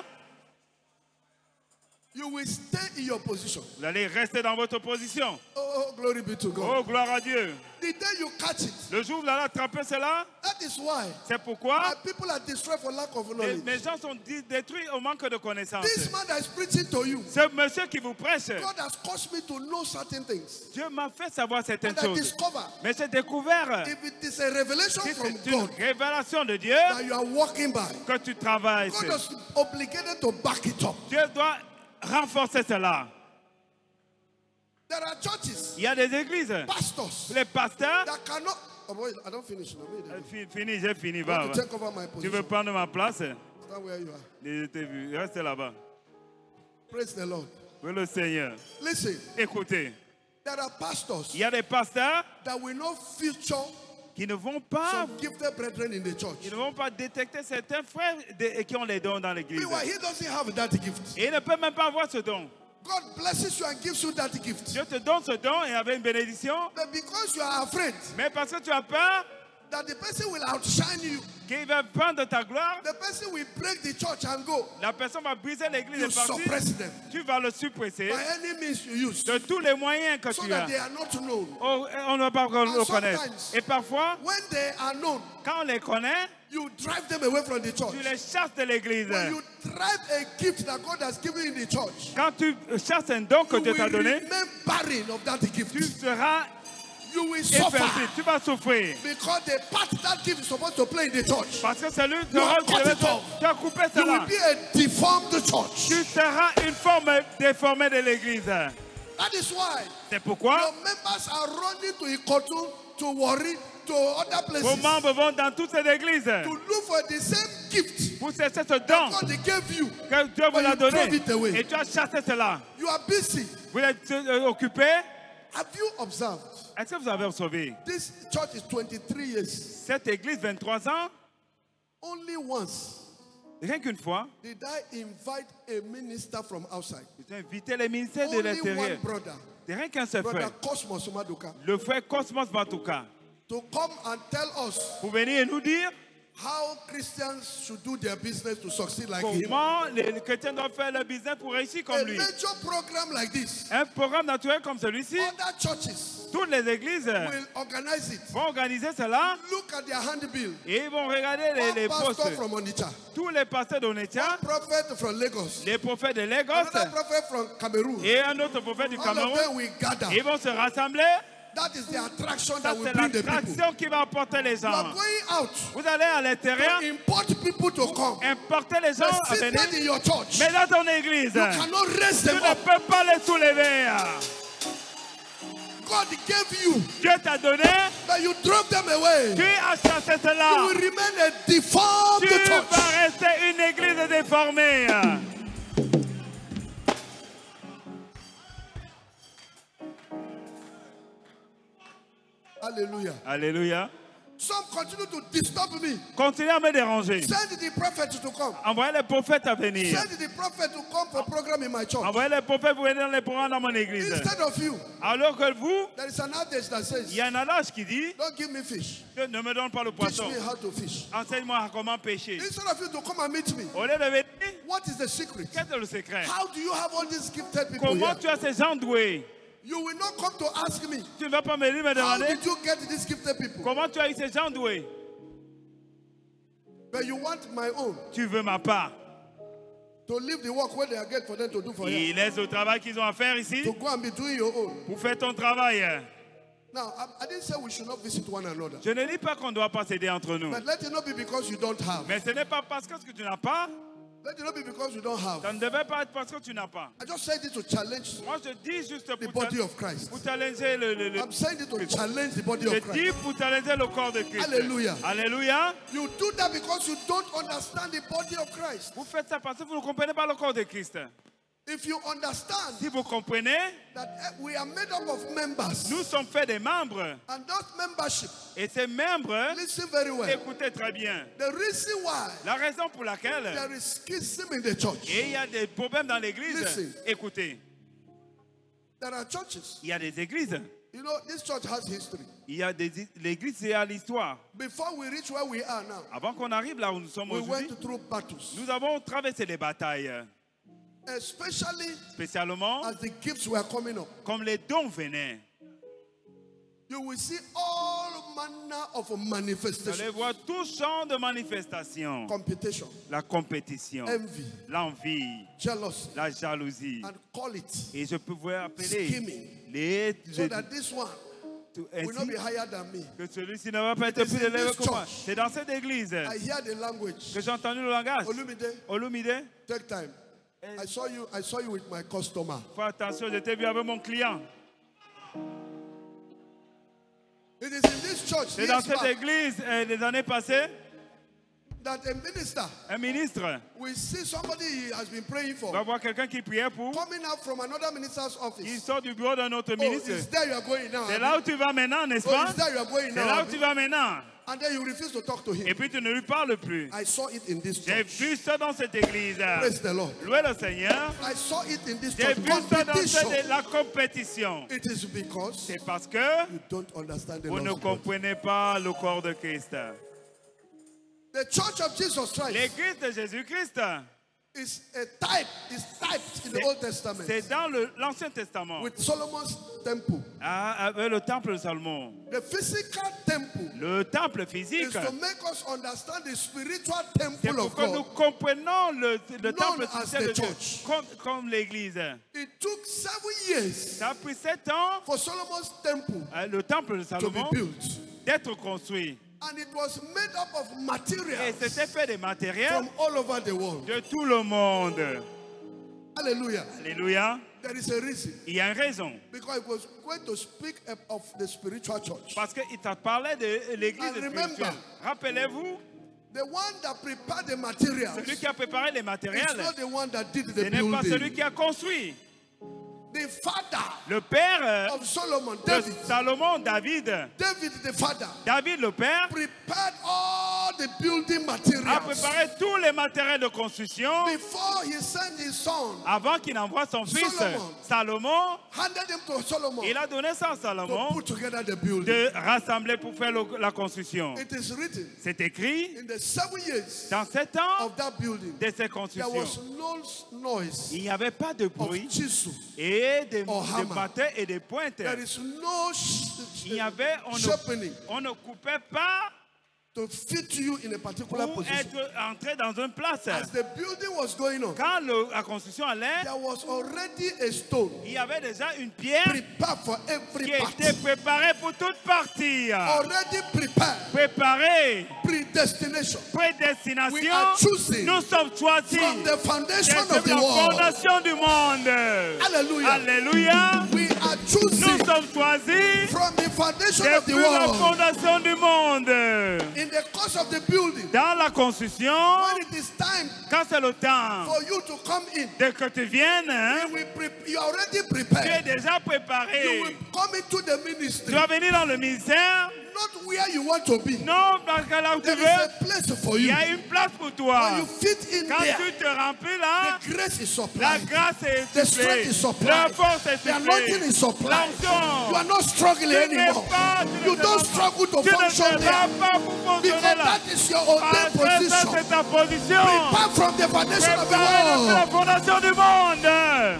you will stay in your position. vous allez rester dans votre position. Oh, glory be to God. Oh, gloire à Dieu. The day you catch it, Le jour où vous allez attraper cela, that is why c'est pourquoi my people are destroyed for lack of knowledge. mes gens sont détruits au manque de connaissances. This man that is preaching to you, Ce monsieur qui vous prêche, God has caused me to know certain things. Dieu m'a fait savoir certaines And I choses. discover Mais j'ai découvert if it is a revelation que from c'est une God révélation de Dieu that you are walking by, que tu travailles. God is obligated to back it up. Dieu doit renforcer cela. There are churches, Il y a des églises, pastors les pasteurs that cannot Oh boy, I don't finish. No, Fini, j'ai fini. you Va, want to va. take over my Tu veux position. prendre ma place? Stand where you are. Je t'ai vu. Reste là-bas. Praise the Lord. Oui, le Seigneur. Listen, Écoutez, there are pastors il y a des pasteurs that will not feature qui ne vont pas, some gifted brethren in the church. ils ne vont pas détecter certains frères qui ont les dons dans l'église. Meanwhile, he doesn't have that gift. Et ils ne peuvent même pas avoir ce don. God blesses you and gives you that gift. Dieu te donne ce don et avec une bénédiction, But because you are afraid mais parce que tu as peur that the person will outshine you, qu'il va prendre ta gloire, the person will break the church and go. la personne va briser l'église You et partir. suppress them Tu vas le suppresser by any means you use de tous les moyens que so tu that as. they are not known. On ne va pas le connaître. sometimes- Et parfois, When they are known, quand on les connaît, you drive them away from the church. tu les chasses de l'église. When you drive a gift that God has given in the church, Quand tu chasses un don que you Dieu will t'a donné, remain barren of that gift. tu seras You will suffer infertile, tu vas souffrir. because the part that gift is supposed to play in the church, Parce que c'est lui You are rôle qui cut devait it faire. off. Tu as coupé you will cela. be a deformed church. Tu seras une forme déformée de l'église. That is why C'est pourquoi your members are running to Ikotu, to Warri, to other vos places membres vont dans toutes ces églises to look for the same gift pour chercher ce don God gave you. que Dieu vous But l'a you donné. throw it away. Et tu as chassé cela. You are busy. Vous êtes occupé. Have you observed? Est-ce que vous avez observé? This church is 23 years. Cette église, 23 ans, Only once rien qu'une fois, did I invite a minister from outside. j'ai invité les ministères de Only l'Intérieur. one brother, Rien qu'un seul Brother frère. Cosmos Maduka, Le frère Cosmos Matuka. to come and tell us Pour venir et nous dire how Christians should do their business to succeed like him. comment les chrétiens doivent faire leur business pour réussir A comme lui. major program like this, Un programme naturel comme celui-ci, other churches toutes les églises will organize it. vont organiser cela Look at their handbill. et ils vont regarder les One postes. pastor from Onitsha, Tous les pasteurs one d'Onitsha, prophet from Lagos, les prophètes de Lagos another prophet from Cameroon. et un autre prophète du All of Cameroun, them will gather. ils vont se rassembler. That is the attraction Ça, that will c'est bring the people. l'attraction qui va apporter les You are gens. going out Vous allez à l'intérieur, to import people to come. importer les gens à They're venir, seated in your church. mais dans ton église, You cannot raise tu them ne up. peux pas les soulever. God gave you, Dieu t'a donné, but you drove them away. tu as chassé You cela. will remain a deformed Tu church. vas rester une église déformée. Hallelujah. Alléluia. Some continue to disturb me. Continuez à me déranger. Send the prophet to come. Envoyez les prophètes à venir. Send the prophet to come for program in my church. Envoyez les prophètes pour venir dans les programmes dans mon église. Instead of you, Alors que vous, there is an adage that il says, y a un adage qui dit, don't give me fish. ne me donne pas le Teach poisson. me how to fish. Enseigne-moi comment pêcher. Instead of you to come and meet me, Au lieu de venir, what is the secret? quel est le secret? How do you have all these gifted people Comment here? tu as ces gens doués? You will not come to ask me, Tu ne vas pas me dire, me how demander, did you get these gifted people? comment tu as eu ces gens doués? But you want my own Tu veux ma part. to leave the work where they are get for them to do for you. Ils laissent le travail qu'ils ont à faire ici To go and be doing your own. pour faire ton travail. Now, I didn't say we should not visit one another. Je ne dis pas qu'on ne doit pas s'aider entre nous. But let it not be because you don't have. Mais ce n'est pas parce que ce que tu n'as pas, Let it not be because you don't have. ça ne devait pas être parce que tu n'as pas. I just said it to challenge Moi, je dis juste the pour, body of Christ. pour challenger le I'm saying it to challenge the body je of Christ. dis pour challenger le corps de Christ. Hallelujah. Alléluia. You do that because you don't understand the body of Christ. Vous faites ça parce que vous ne comprenez pas le corps de Christ. If you understand Si vous comprenez, that we are made up of members, nous sommes faits des membres. and those membership, Et ces membres, listen very well. écoutez très bien. The reason why La raison pour laquelle there is schism in the church, il y a des problèmes dans l'église, Listen. écoutez, there are churches. il y a des églises. You know, this church has history. Il y a l'église, c'est à l'histoire. Before we reach where we are now, Avant qu'on arrive là où nous sommes we aujourd'hui, went through battles, nous avons traversé des batailles. especially Spécialement, as the gifts were coming up. comme les dons venaient. You will see all manner of Vous allez manifestations, voir tout genre de manifestations. competition, La compétition, envy, l'envie, jealousy, la jalousie. and call it Et je peux vous appeler scheming, so les that this one will not ainsi be higher than me. que celui-ci ne va pas être It is plus in élevé this que moi. church. C'est dans cette église I hear the language. que j'ai entendu le langage. Olumide, Olumide, take time. I saw you with my customer. fais attention, je t'ai vu avec mon client. It is in this church C'est dans years cette back église des années passées, that a minister un ministre will see somebody he has been praying va for voir quelqu'un qui priait pour, coming out from another minister's qui office. sort du bureau d'un autre Oh, ministre. it's there you are going now. C'est là où tu vas maintenant, n'est-ce Oh, pas? it's there you are going C'est là now. où tu vas maintenant. And then you refuse to talk to Et him. puis tu ne lui parles plus. I saw it in this J'ai church. vu ça dans cette église. Praise the Lord. Louez le Seigneur. I saw it in this J'ai church. vu ça dans Competition. la compétition. It is because C'est parce que you don't understand the vous ne laws of God. comprenez pas le corps de Christ. The church of Jesus Christ L'église de Jésus-Christ, is a type, is typed in the Old Testament c'est dans l'Ancien Testament, with Solomon's temple. avec le temple de Salomon. The physical temple Le temple is physique, to make us understand the spiritual c'est temple pour of que nous God. comprenons le temple as spirituel de the Dieu, church. comme l'église. It took 7 years Ça a pris 7 ans, for Solomon's temple le temple de to be Salomon, built. d'être construit. And it was made up of Et materials c'était fait des matériels from all over the world. de tout le monde. Hallelujah. Alléluia. There is a reason. Il y a une raison. Because it was going to speak of the spiritual church. Parce qu'il t'a parlé de l'église And remember, spirituelle. Rappelez-vous, The one that prepared the materials celui qui a préparé les is matériels, not the one that did ce the n'est pas celui building. qui a construit. The father Le père of Solomon, de David, Salomon, David the father, le père, prepared all the building a materials préparé tous les matériels de construction before he sent his son, avant qu'il n'envoie son fils Solomon. Salomon. handed him to Solomon Il a donné ça à to Salomon put together the building. de rassembler pour faire la construction. It is written C'est écrit in the 7 years dans 7 ans of that building, de ces there constructions. was no noise Il n'y avait pas de of bruit chisel. et des hammer. batteurs et des pointes. There is no Il y avait, sharpening on ne coupait pas to fit you in a particular pour position. être entré dans une place. As the building was going on, Quand la construction allait, there was already a stone il y avait déjà une pierre prepared for qui every était part. préparée pour toute partie. Already prepared. Préparée, Predestination. prédestination. We are choosing Nous sommes choisis from the foundation of depuis the la world. fondation du monde. Hallelujah. Alléluia. We are Nous choosing sommes choisis from the foundation of the depuis la world. fondation du monde. In the course of the building, Dans la construction, when it is time quand c'est le temps for you to come in, de que tu viennes, hein, you are already tu es prepared. déjà You préparé. will come into the Tu ministry, vas venir dans le ministère, not where you want to be. non dans là où tu There is veux. a place for Il y you. a une place pour When toi. you fit in Quand there, tu te remplis là, the grace is la supplied. grâce est The strength is supplée. La supplied. force est The anointing is supplée. supplied. You L'onction. are not struggling Tu n'es anymore. pas, You don't struggle to tu ne function te there. bats pas pour fonctionner Because là. that is your ordained Parce que ça, position. c'est ta position. Prepare from the foundation of the Préparé depuis la world. fondation du monde.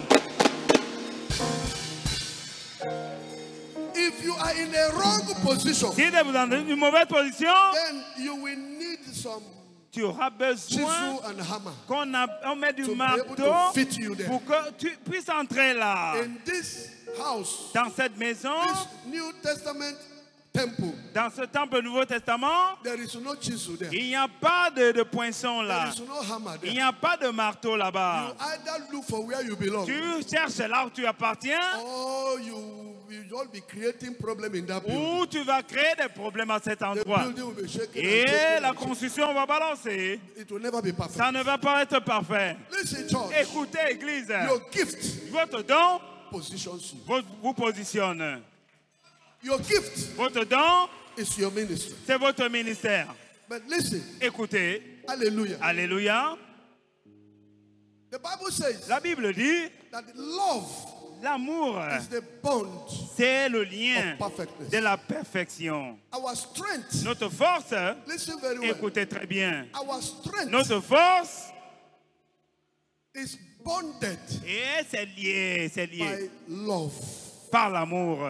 If you are in a wrong position, Si tu es dans une mauvaise position, then you will need some tu auras besoin chisel and hammer on met du to be able to marteau fit you there. pour que tu puisses entrer là. In this house, Dans cette maison, this New Testament temple, dans ce temple du Nouveau Testament, there is no chisel there. il n'y a pas de poinçon There là. is no hammer Il there. n'y a pas de marteau You là-bas. either look for where you belong, Tu cherches là où tu appartiens or you will all be creating problem in that building. ou tu vas créer des problèmes à cet The endroit. building will be shaking and Et shaking la and shaking. construction va balancer. It will never be perfect. Ça ne va pas être parfait. Listen, church. Écoutez, Église, Your gift votre don positions you. vous positionne. Your gift Votre don, is your ministry. c'est votre ministère. But listen, Écoutez, hallelujah. alléluia. The Bible says La Bible dit, that love l'amour, is the bond c'est le lien of perfectness. de la perfection. Our strength, Notre force, listen very well. écoutez très bien, Our strength notre force, is bonded et c'est lié by love. par l'amour.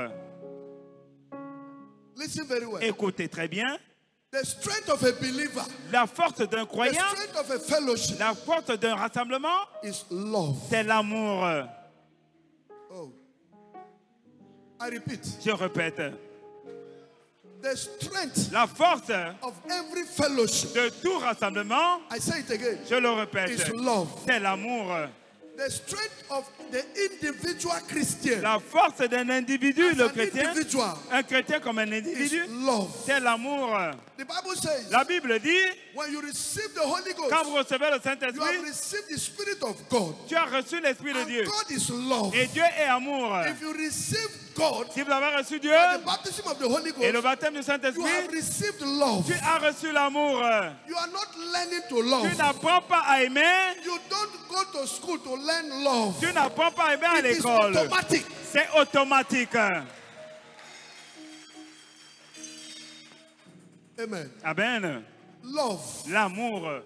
Listen very well. Écoutez très bien, The strength of a believer, la force d'un the croyant, strength of a fellowship la force d'un rassemblement, is love. c'est l'amour. Oh. I repeat. Je répète, The strength la force of every fellowship, de tout rassemblement, I say it again, je le répète, is love. c'est l'amour. The strength of the individual Christian La force d'un individu, as le an chrétien, individual un chrétien comme un is individu, love. c'est l'amour. The Bible says La Bible dit, when you receive the Holy quand vous Ghost, recevez le you have Saint-Esprit, received the Spirit of God. tu as reçu l'Esprit de And Dieu. God is love. Et Dieu est amour. If you receive God Si vous avez reçu Dieu by the baptism of the Holy et le Ghost, baptême du you Saint-Esprit, have received love. tu as reçu l'amour. You are not learning to Tu love. n'apprends pas à aimer. You don't go to school to learn love. Tu n'apprends pas à aimer à It is l'école. automatic. C'est automatique. Amen. Amen. Love. L'amour.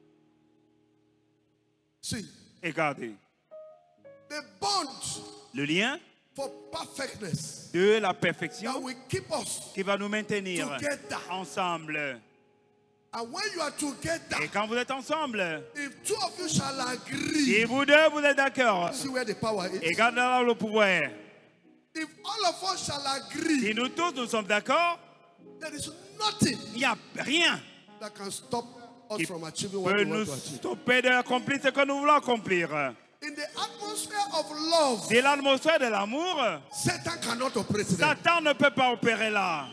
See, Regardez. the bond Le lien for perfectness de la that perfection will keep us qui va nous maintenir together. ensemble. And when you are together, Et quand vous êtes ensemble, if two of you shall agree, si vous deux, vous êtes d'accord, see where the power is. et gardez là le pouvoir. If all of us shall agree, Si nous tous nous sommes d'accord, there is nothing il n'y a rien that can stop us qui from achieving what peut we nous want to achieve. stopper d'accomplir ce que nous voulons accomplir. In the atmosphere of love, C'est l'atmosphère de l'amour. Satan cannot operate there. Satan ne peut pas opérer là.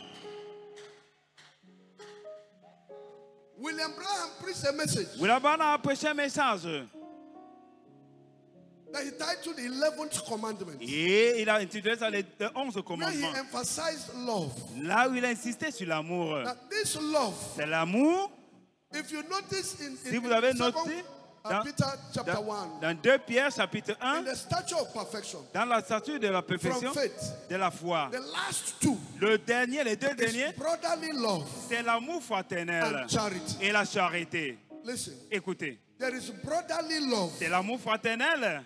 William Branham preached a message William Branham a prêché un message. that he titled the 11th commandment, Et il a intitulé ça les 11 where he commandements. emphasized love. Là où il a insisté sur l'amour. Now, this love, C'est l'amour. if you notice in Si vous avez Second, noté, Peter chapter 1, dans 2 Pierre chapitre in 1, the stature of perfection, dans la statue de la perfection from faith, de la foi. the last two Le dernier, les deux derniers, is brotherly love c'est l'amour fraternel and charity. et la charité. Listen, Écoutez, there is brotherly love, c'est l'amour fraternel.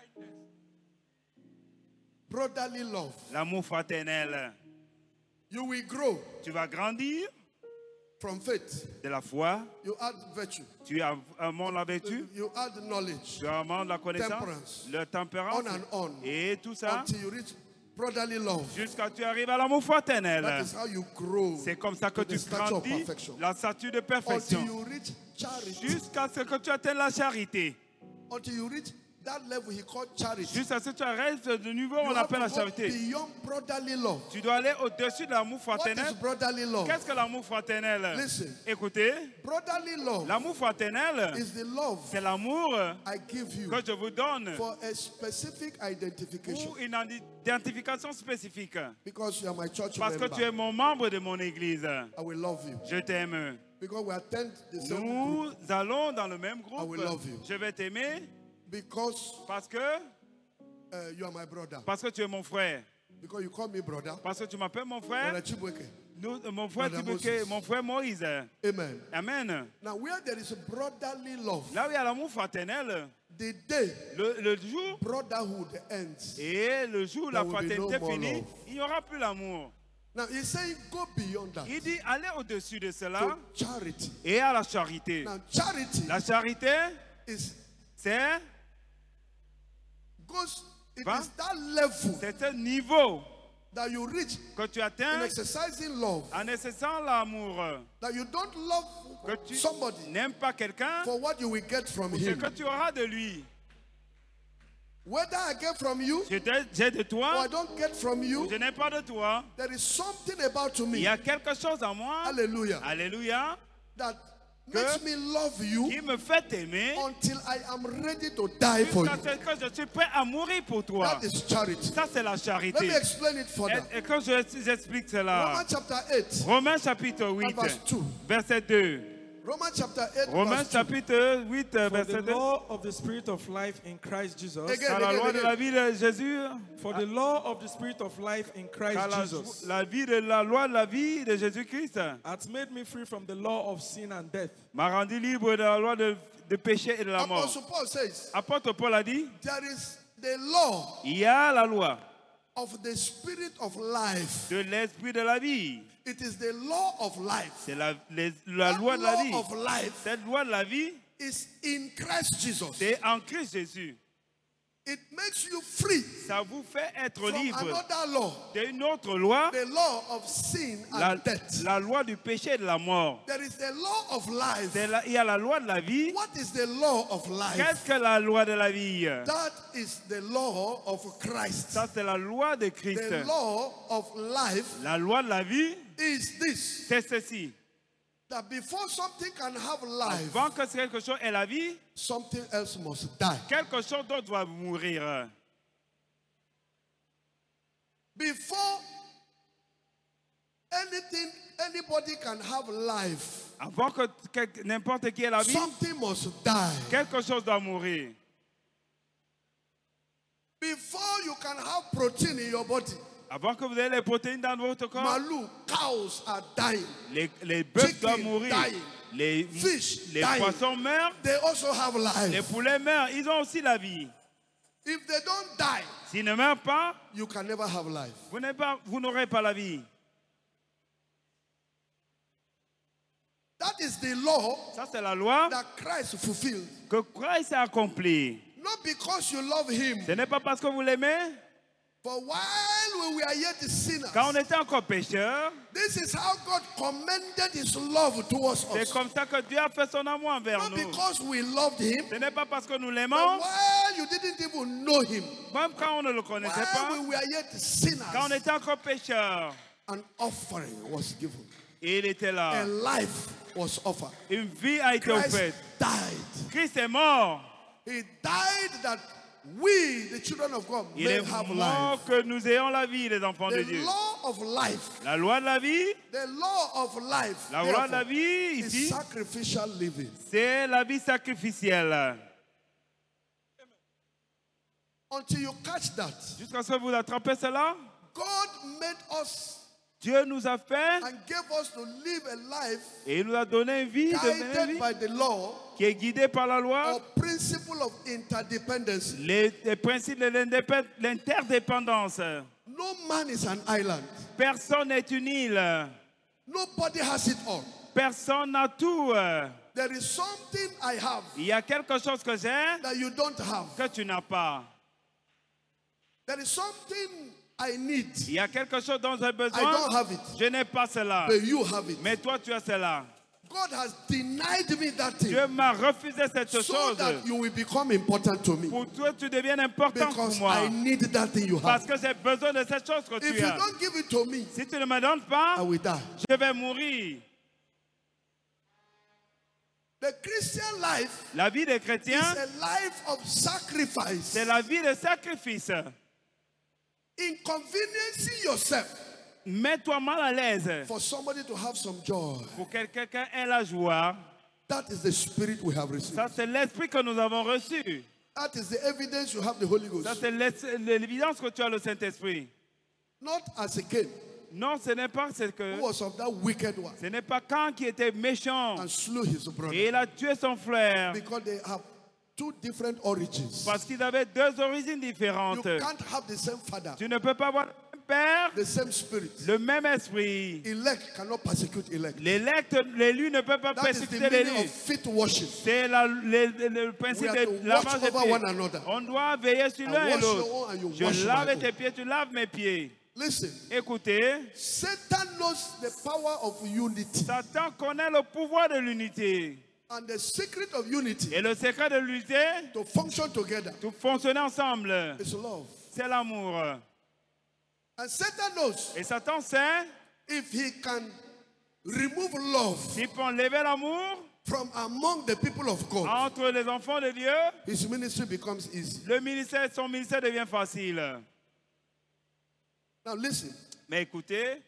brotherly love. L'amour fraternel. You will grow Tu vas grandir from faith. de la foi. You add virtue. Tu amènes la vertu. You add knowledge. Tu amènes la connaissance, Temperance. le tempérance On and on. et tout ça Until you reach brotherly love. jusqu'à tu arrives à l'amour fraternel. That is how you grow. C'est comme ça que to the tu stature of grandis, perfection. la statue de Until perfection, you reach charity. jusqu'à ce que tu atteignes la charité. Until you reach that level he called charity. Jusqu'à ce que tu arrives du niveau où You on have appelle la to go charité. beyond brotherly love. Tu dois aller au-dessus de l'amour What fraternel. is brotherly love? Qu'est-ce que l'amour fraternel? Listen. Écoutez, Brotherly love l'amour fraternel, is the love c'est l'amour I give you que je vous donne for a specific identification. pour une identification spécifique. Because you are my church Parce que member, tu es mon membre de mon église. I will love you. Je t'aime. Because we attend the same group, Nous allons dans le même I groupe. will love you. Je vais t'aimer because parce que you are my brother. tu es mon frère. Because you call me brother. Parce que tu m'appelles mon Brother frère. Chibweke. Mon frère Brother Tibeke, Moses. mon frère Moïse. Amen. Amen. Now, where there is brotherly love, Là où il y a l'amour fraternel, the day le jour brotherhood ends. et le jour où la There will be fraternité no more finit, love. il n'y aura plus l'amour. Now, he's saying go beyond that Il dit allez au-dessus de cela to charity. et à la charité. Now, charity La charité, is c'est goes. It Va? is that level c'est un niveau that you reach que tu in atteins exercising love. en exerçant l'amour. That you don't love Que tu somebody n'aimes pas quelqu'un for what you will get from pour ce him. que tu auras de lui. Whether I get from you J'ai de or I toi, don't get from you, je n'ai pas de toi. there is something about Il me. y a quelque chose en moi, Hallelujah. alléluia, That makes me love you qui me fait t'aimer until I am ready to die for jusqu'à you. ce que je suis prêt à mourir pour toi. That is charity. Ça, c'est la Let charité. me explain it further. Et quand j'explique cela, Romans chapter 8, Romains chapitre 8, and verse 2. verset 2. Romans chapter 8, Romains verse 2. chapitre 8, For verset the 2. law of the Spirit of life in Christ Jesus. Again. Car la loi de la vie de Jésus, For the law of the Spirit of life in Christ car Jesus la loi de la vie de Jésus-Christ hath made me free from the law of sin and death. m'a rendu libre de la loi de péché et de la mort. Apostle Paul says, Apôtre Paul a dit, there is the law il y a la loi of the Spirit of life. de l'esprit de la vie. It is the law of life. C'est la That loi de la law vie. of life Cette loi de la vie, is in Christ Jesus. c'est en Christ Jésus. It makes you free Ça vous fait être from libre another law, d'une autre loi, the law of sin la, and death. la loi du péché et de la mort. There is a law of life. Il y a la loi de la vie. What is the law of life? Qu'est-ce que la loi de la vie? That is the law of Christ. Ça, c'est la loi de Christ. The law of life La loi de la vie, is this, c'est ceci. that before something can have life, Avant que quelque chose ait la vie, something else must die. quelque chose d'autre doit mourir. Before anybody can have life, Avant que n'importe qui ait la vie, something must die. quelque chose doit mourir. Before you can have protein in your body, Avant que vous ayez les protéines dans votre corps, Malou, cows are dying. les bœufs Chicken doivent mourir. dying. Les Fish dying. poissons meurent. They also have Les life. poulets meurent. Ils ont aussi la vie. If they don't die, S'ils ne meurent pas, you can never have life. vous n'aurez pas la vie. That is the law Ça, c'est la loi that Christ fulfilled. que Christ a accomplie. Not because you love him, Ce n'est pas parce que vous l'aimez. but while we were yet sinners, Quand on était encore pécheurs, this is how God commended his love towards c'est us. comme ça que Dieu a fait son amour envers Not nous. because we loved him, Ce n'est pas parce que nous but l'aimons, while you didn't even know him, même quand on ne le connaissait pas, while we were yet quand on sinners, était encore pécheurs, an offering was given. il était A là. life was offered. Une vie a été Christ offerte. died. Christ est mort. He died that we, the children of God, Il may est have mort life. que nous ayons la vie, les enfants de The Dieu. law of life, La loi de la vie, the law of life, la loi de la therefore, vie is ici, sacrificial living. c'est la vie sacrificielle. Until you catch that, Jusqu'à ce que vous attrapez cela, God made us Dieu nous a fait and gave us to live a life et il nous a donné une vie, de mener une guided vie by the law qui est guidée par la loi, or principle of interdependence. les principes de l'interdépendance. No man is an island. Personne n'est une île. Nobody has it all. Personne n'a tout. There is something I have Il y a quelque chose que j'ai that you don't have. que tu n'as pas. There is something I need. Il y a quelque chose dont j'ai I besoin. don't have it. Je n'ai pas cela. But you have it. Mais toi, tu as cela. God has denied me that thing Dieu m'a refusé cette so chose. that you will become important to me. Pour toi, tu deviens important pour Because moi. I need that thing you Parce have. que j'ai besoin de cette chose que If tu you as. don't give it to me, Si tu ne me donnes I pas, will die. je vais mourir. The Christian life La vie des is chrétiens, a life of sacrifice. c'est la vie de sacrifice. Inconveniencing yourself Mets-toi mal à l'aise for somebody to have some joy. pour que quelqu'un ait la joie. That is the spirit we have received. Ça, c'est l'esprit que nous avons reçu. That is the evidence you have the Holy Ça, Ghost. c'est l'évidence que tu as le Saint-Esprit. Not as a king Non, ce n'est pas ce who que. was of that wicked one Ce n'est pas Cain qui était méchant and slew his brother. et il a tué son frère Because they have two different origins. parce qu'ils avaient deux origines You différentes. can't have the same father, Tu ne peux pas avoir le même père, the same spirit. le même esprit. Elect cannot persecute elect. L'élu ne peut pas That is the persécuter meaning l'élu. of feet washing. C'est le We principe are to de lavage watch des over pieds. one another. On doit veiller sur l'un I et wash your l'autre. own and you Je wash lave my tes own. pieds, tu laves mes pieds. Listen, Écoutez, Satan knows the power of unity. Satan connaît le pouvoir de l'unité. And the secret of unity Et le secret de l'unité, to function together tout fonctionner ensemble, is love. c'est l'amour. And Satan knows Et Satan sait, if he can remove love s'il peut enlever l'amour from among the people of God, entre les enfants de Dieu, his ministry becomes easy. son ministère devient facile. Now listen, Mais écoutez,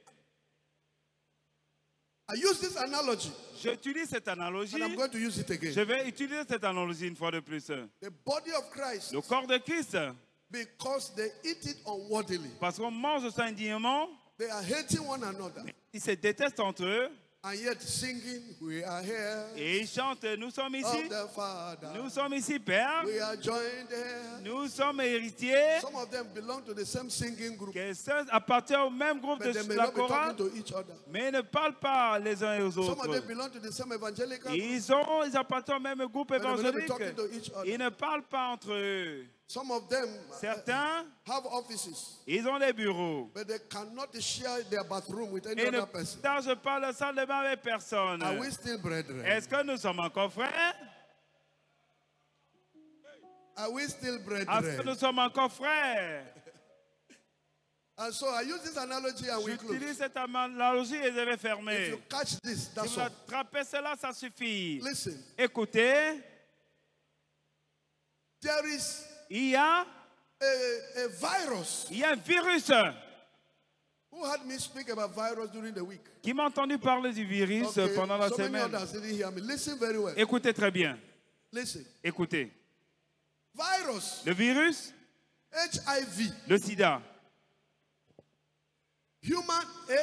I use this analogy j'utilise cette analogie. and I'm going to use it again. Je vais utiliser cette analogie une fois de plus. The body of Christ, Le corps de Christ, because they eat it unworthily, parce qu'on mange ça indignement, they are hating one another ils se détestent entre eux and yet singing, we are here et ils chantent, nous sommes of ici, the Father, nous sommes ici, Père, we are joined here. nous sommes héritiers, Some of them belong to the same singing group, que ceux appartiennent au même groupe but they may de la not be talking chorale, to each other. mais ils ne parlent pas les uns et aux Some of them autres. belong to the same evangelical group, Ils appartiennent au même groupe but they may not be évangélique. talking to each other. Ils ne parlent pas entre eux. Some of them Certains, have offices, ils ont des bureaux. but they cannot share their bathroom with any Et ne other person. partagent pas le salle de bain avec personne. Are we still brethren? Est-ce que nous sommes encore frères? Are we still Est-ce que brethren? nous sommes encore frères? And so I use this analogy and we close. J'utilise cette analogie et je vais If fermer. you catch this, Si that's vous all. attrapez cela, ça suffit. Listen, Écoutez, there is il y a a virus. un virus. Who had me speak about virus during the week? Qui m'a entendu parler du virus Okay, pendant la so many semaine? others didn't hear me. Listen very well. Écoutez très bien. Listen. Écoutez. Virus, Le virus, HIV, le sida, human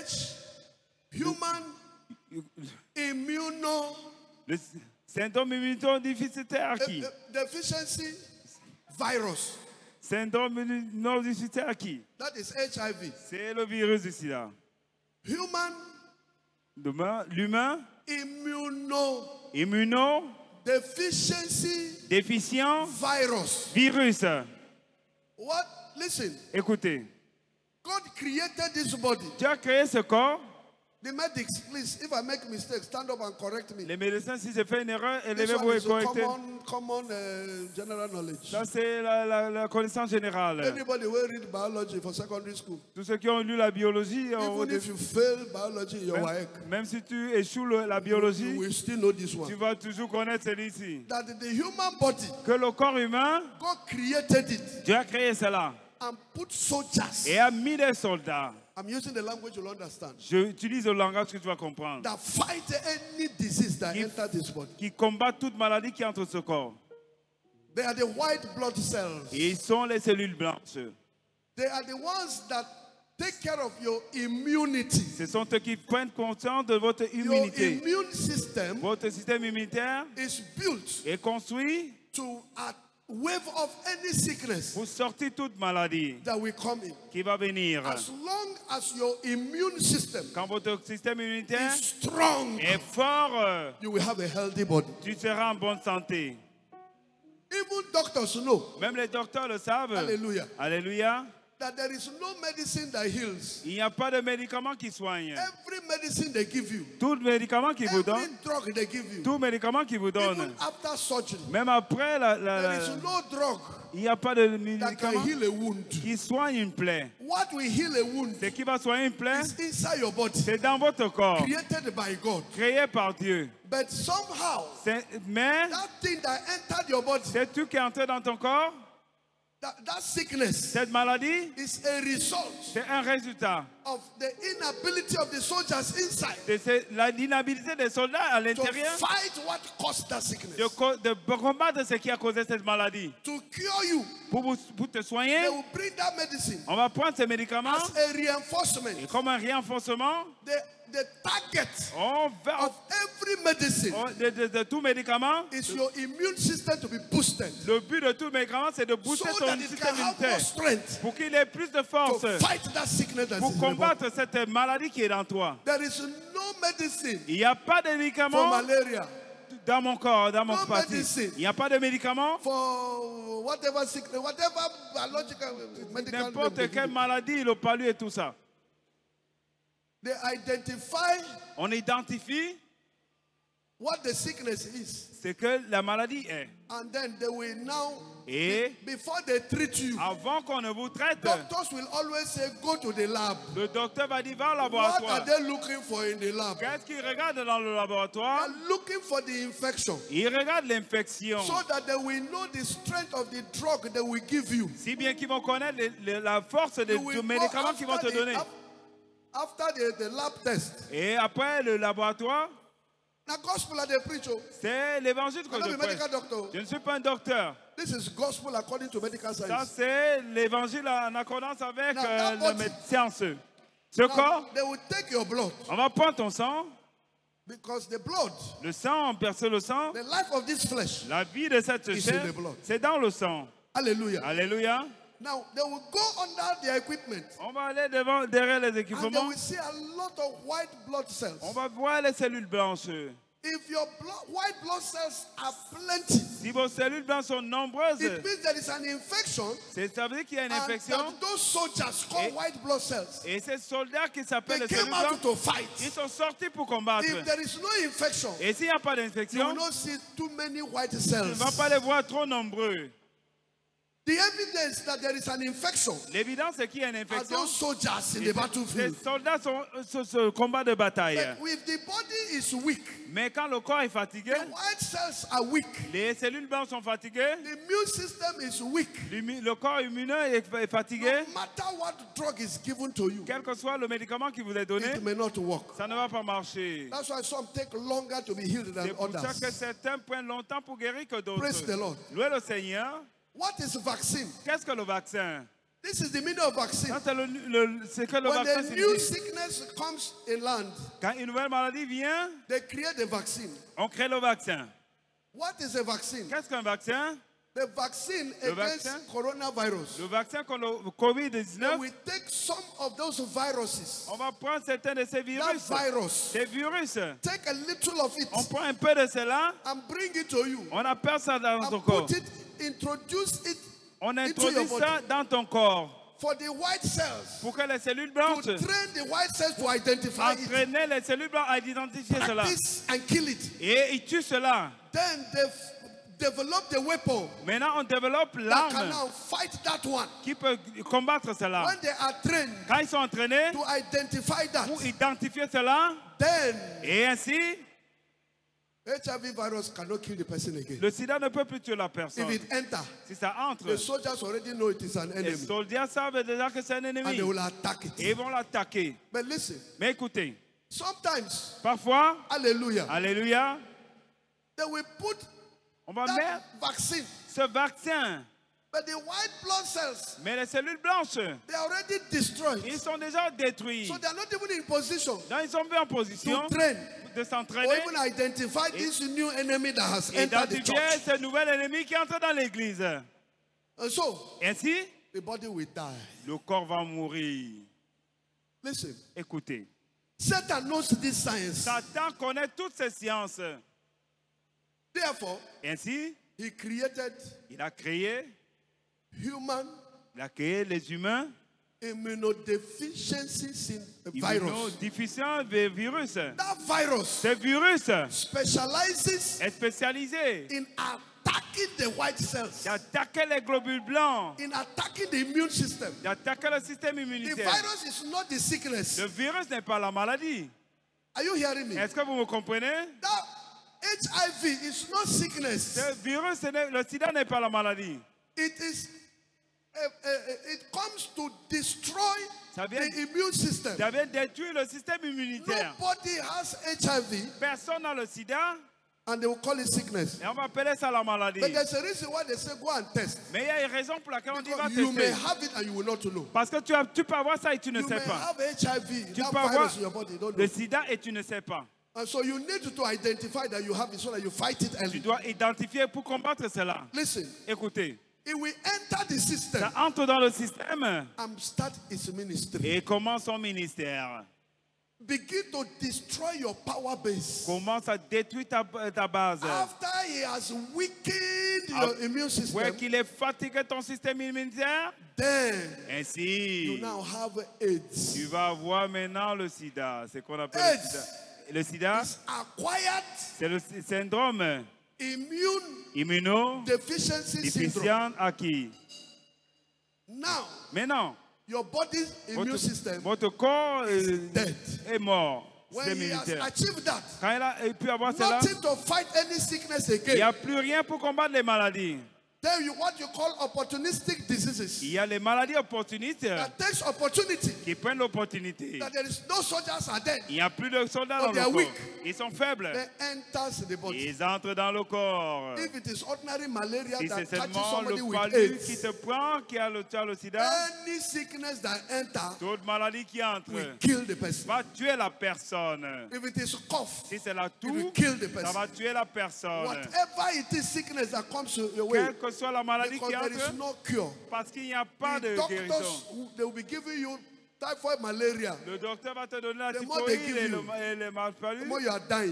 immuno le syndrome immunodéficitaire qui? deficiency virus. Syndrome immunodéficitaire qui? That is HIV. C'est le virus du sida. Human L'humain immunodeficiency déficient virus. virus. What? Listen. Écoutez, God created this body. Dieu a créé ce corps. The medics, please, if I make mistakes, stand up and correct me. Les médecins, si je fais une erreur, This élevez-vous one et is a correctez. common general knowledge. Ça, c'est la connaissance générale. Anybody will read biology for secondary school. Tous ceux qui ont lu la biologie, Even if you fail biology in your WAEC, même si tu échoues la you biologie, will still know this tu one. vas toujours connaître celui-ci. That the human body, Que le corps humain, God created it Dieu a créé cela and put soldiers. et a mis des soldats. I'm using the language you'll understand. J'utilise le langage que tu vas comprendre. That fight any disease that Qui- enters this body. Qui combattent toute maladie qui entre ce corps. They are the white blood cells. Et ils sont les cellules blanches. They are the ones that take care of your immunity. Ce sont eux qui prennent conscience de votre Your immunité. immune system Votre système immunitaire is built est construit to wave off any sickness pour sortir toute maladie that will come in. qui va venir. As long as your immune system Quand votre système immunitaire is strong, est fort, you will have a healthy body. tu seras en bonne santé. Even doctors know, Même les docteurs le savent. hallelujah, Alléluia. that there is no medicine that heals. Il n'y a pas de médicament qui soigne. Every medicine they give you, Tout médicament qui vous every donne, drug they give you, tout médicament qui vous donne, even after surgery, même après there is no drug il n'y a pas de that can médicament heal a wound. qui soigne une plaie. What will heal a wound Ce qui va soigner une plaie, is inside your body, c'est dans votre corps, created by God. créé par Dieu. But somehow, Mais that thing that entered your body, c'est tout qui est entré dans ton corps, that sickness cette maladie, is a result c'est un résultat of the inability of the soldiers inside de l'inhabilité des soldats à to l'intérieur fight what caused that sickness. de combattre ce qui a causé cette maladie. To cure you, Pour te soigner, they will bring that medicine on va prendre ces médicaments as a reinforcement. et comme un renforcement, The target on va, of every medicine de tout médicament. is your immune system to be boosted Le but de tout médicament, c'est de so booster that ton it système can have more immunitaire strength pour qu'il ait plus de force to fight that sickness that pour is in your body. combattre cette maladie qui est dans toi. There is no medicine Il n'y a pas de for médicament malaria, dans mon corps, dans mon No parti. medicine. Il n'y a pas de médicament. for whatever sickness, whatever biological, medical name N'importe they give quelle it. maladie, le palu et tout ça. They identify On identifie what the sickness is, ce que la maladie est. and then they will now, Et before they treat you, avant qu'on ne vous traite, doctors will always say, go to the lab. le docteur va dire va au What laboratoire. are they looking for in the lab? Qu'est-ce qu'il regarde dans le They laboratoire? are looking for the infection Il regarde l'infection. so that they will know the strength of the drug they will give you. Si bien qu'ils vont connaître la force You du will go médicament qu'ils vont te donner. after the lab test. Et après le laboratoire, Now, gospel that they preach, oh, c'est l'évangile que I'm not je a medical prêche. doctor. Je ne suis pas un docteur. This is gospel according to medical Ça, science. c'est l'évangile en accordance avec Now, that la body- science. Ce corps, Now, they will take your blood on va prendre ton sang. because the blood, Le sang, on perce le sang. the life of this flesh. La vie de cette It's chair, in the blood. c'est dans le sang. Hallelujah. Alléluia. Now, they will go under their equipment On va aller derrière les and they équipements. will see a lot of white blood cells. On va voir les cellules blanches. If your white blood cells are plenty, Si vos cellules blanches sont nombreuses, it means there is an infection, ça veut dire qu'il y a une and infection. that those soldiers called white blood cells, Et ces soldats qui s'appellent they les cellules came out blanches, to fight. ils sont sortis pour combattre. If there is no infection, Et s'il n'y a pas you will d'infection, not see too many white tu ne cells. vas pas les voir trop nombreux. The evidence that there is an infection L'évidence, c'est qu'il y a une are infection. those soldiers in the Les battlefield. soldats sont ce combat de bataille. But if the body is weak, Mais quand le corps est fatigué, the white cells are weak, les cellules blanches sont fatiguées, the immune system is weak. le corps immuneux est fatigué, No matter what drug is given to you, quel que soit le médicament qui vous est donné, it may not work. ça ne va pas marcher. That's why some take longer to be healed than C'est pour ça que others. certains prennent longtemps pour guérir que Praise the d'autres. Lord. Louez le Seigneur. What is vaccine? Qu'est-ce que le vaccin? This is the meaning of vaccine. Ça, c'est que le When vaccin a new signifie. sickness comes in land, Quand une nouvelle maladie vient, they create a vaccine. on crée le vaccin. What is a vaccine? Qu'est-ce qu'un vaccin? The vaccine Le against vaccin? coronavirus. Le vaccin contre le Then COVID-19, we take some of those viruses, on va prendre certains de ces that virus. virus, Ces virus, take a little of it on prend un peu de cela, and bring it to you on appelle ça dans ton and corps. put it, introduce it On into introduit your ça body dans ton corps for the white cells, pour que les cellules to blanches train the white cells to identify it, entraînent les cellules blanches à identifier cela. practice and kill it. Et ils tuent cela. Then they develop the weapon Maintenant, on développe that can l'arme now fight that one. qui peut combattre cela. When they are trained Quand ils sont entraînés to identify that, pour identifier cela, then et ainsi, HIV virus cannot kill the person again. le sida ne peut plus tuer la If personne. it enter, Si ça entre, the soldiers already know it is an les enemy soldats savent déjà que c'est un and ennemi they will attack et it. ils vont l'attaquer. But listen, Mais écoutez, sometimes, parfois, hallelujah, alléluia, they will put on va that mettre vaccine, ce vaccin. but the white blood cells, Mais les cellules blanches, they are already destroyed. ils sont déjà détruits. So they are not even in position Donc ils sont mis en position to train de or s'entraîner, even identify this new enemy that has entered the identifier church. ce nouvel ennemi qui entre dans l'église. And so, Ainsi, the body will die. le corps va mourir. Listen, Écoutez, Satan knows this science. Satan connaît toutes ces sciences. Therefore, Ainsi, he created il a créé les humains immunodeficiency virus. immunodéficients des virus. That virus Ce virus specializes est spécialisé in attacking the white cells, d'attaquer les globules blancs, in attacking the immune system. d'attaquer le système The immunitaire. virus is not the sickness. Le virus n'est pas la maladie. Are you hearing me? Est-ce que vous me comprenez? That HIV is not sickness. Le virus, le sida n'est pas la maladie. It is. It comes to destroy Ça vient, the immune system. ça vient détruire le système immunitaire. Nobody has HIV, Personne n'a le sida and they will call it sickness. et on va appeler ça la maladie. But there's a reason why they say go and test. Mais il y a une raison pour laquelle on dit va Because you may tester. have it and you will not know. Parce que tu peux avoir ça et tu ne You sais may pas. have HIV, Tu that peux avoir virus in your body, you don't le know. sida et tu ne sais pas. And so you need to identify that you have it so that you fight it Tu early. dois identifier pour combattre cela. Listen, Écoutez, it will enter the system ça entre dans le système and start its ministry. et commence son ministère. Begin to destroy your power base. Commence à détruire ta base. After he has weakened your immune system, Ouais, qu'il ait fatigué ton système immunitaire, then you ainsi, now have AIDS. tu vas avoir maintenant le sida. C'est ce qu'on appelle AIDS le sida. Le sida, is acquired c'est le syndrome immune deficiency syndrome. immunodéficient acquis. Now, Maintenant, your body's immune system votre corps dead. est mort. When Système he has immunitaire. achieved that, Quand il a pu avoir cela, nothing to fight any sickness il n'y again. a plus rien pour combattre les maladies. Then you what you call opportunistic diseases. Il y a les maladies opportunistes That takes opportunity. qui prennent l'opportunité. That there is no soldiers are dead. Il n'y a plus de soldats Oh, dans they le are corps. weak. Ils sont faibles. Then enters the body. Ils entrent dans le corps. If it is ordinary malaria Si that c'est catches seulement somebody le with palu qui AIDS, te prend, qui a le sida, any sickness that enter toute maladie qui entre will kill the person. va tuer la personne. If it is cough, Si c'est la it will toux, kill the ça person. va tuer la personne. Whatever it is, sickness that comes your way, Quelle que soit la maladie because qui there is entre, no cure. parce qu'il n'y a pas The de doctors, guérison. they will be giving you typhoid malaria. Le docteur va te donner la The more they typhoïde give et you, le The malpalu. more you are dying.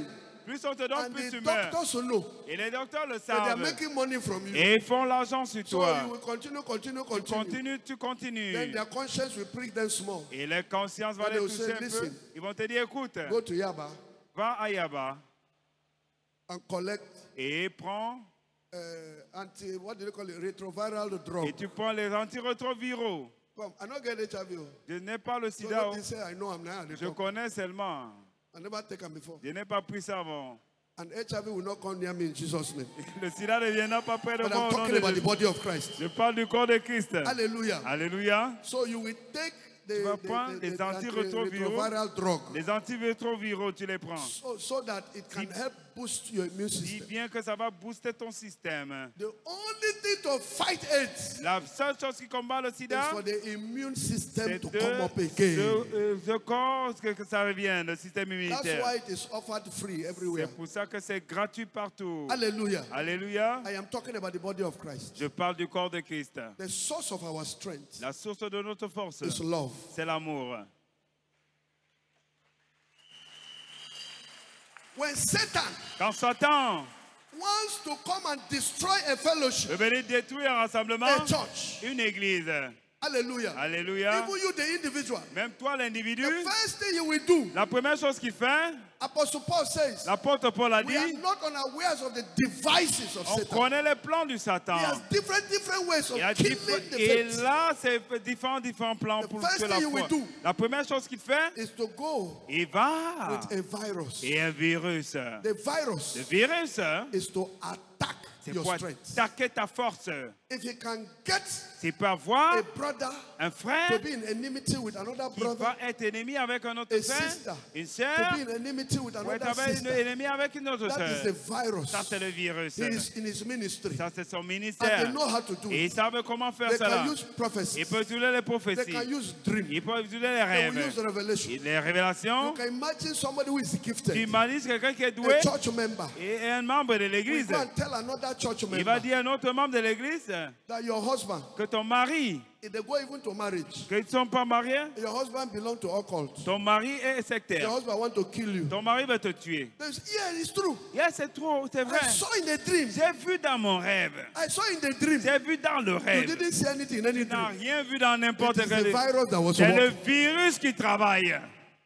Plus on te donne, And plus the tu meurs. doctors will know Et les docteurs le that they are savent. making money from you. Et ils font l'argent sur So toi. you will continue. Tu Then continues. their conscience will prick them small. Et la conscience va Then les they will toucher say, un peu. listen, Ils vont te dire, écoute, Go to Yaba va à Yaba and collect et prends, what do they call it? Retroviral drug. et tu prends les antirétroviraux. Come, I don't get HIV. Je n'ai pas le So sida. don't say I know I'm now. Je connais seulement. I never taken before. Je n'ai pas pris ça avant. And HIV will not come near me in Jesus' name. Le sida ne viendra pas près de But moi I'm au nom talking de about the Jésus. body of Christ. Je parle du corps de Christ. Hallelujah. Alléluia. So you will take Tu vas prendre les antirétroviraux. antiretroviral drug Les antirétroviraux, tu les prends. so that it can help boost your immune Si system. bien que ça va booster ton système. The only thing to fight AIDS La seule chose qui combat le is sida, for the immune system c'est to come up again. de corps que ça revienne, le système That's immunitaire. why it is offered free everywhere. C'est pour ça que c'est gratuit partout. Hallelujah. Alléluia. I am talking about the body of Christ. Je parle du corps de Christ. The source of our strength La source de notre force, is love. c'est l'amour. When Satan Quand Satan wants to come and destroy a fellowship, veut venir détruire un rassemblement, a church, une église, hallelujah, alléluia, even you, the individual, même toi l'individu, the first thing you will do, la première chose qu'il fait, Apostle Paul says, l'apôtre Paul a we are dit, not unawares of the devices of on Satan. connaît les plans du Satan. He has different ways of Il y a killing the et faith. là, c'est différents plans The pour first que la thing you foi. will do La première chose qu'il fait, Is to go il va with a virus. et un virus. The virus Le virus, is to attack c'est your pour strength. attaquer ta force. If you can get C'est pour avoir a brother un to frère be in enmity with another qui brother, va être ennemi avec un autre a frère, sister une to sœur, be in enmity with ou être another sister, ennemi avec une autre that is the sœur. virus. Ça, c'est le virus. He is in his ministry. Ça, c'est son And they ministère. know how to do Et ils it. savent comment faire They cela. can use prophecy. Ils peuvent utiliser les They prophéties. can use dream. Ils peuvent utiliser les They will use rêves. revelation. Et les You révélations. can imagine somebody who is Tu gifted, imagines quelqu'un qui est doué a church member. et un membre de We l'église. go and tell another church Il va member dire à un autre membre de l'église that your husband, que ton mari, if they go even to marriage, qu'ils ne sont pas mariés, your husband belongs to occult. ton mari est Your sectaire. husband want to kill you. Ton mari va te tuer. They say, yeah, it's true. Yes, c'est trop, c'est vrai. I saw in a dream. J'ai vu dans mon rêve. I saw in the dream. J'ai vu dans le You rêve. didn't see anything in any Tu n'as dream. rien vu dans n'importe It is the quel. virus that was C'est le working. virus qui travaille.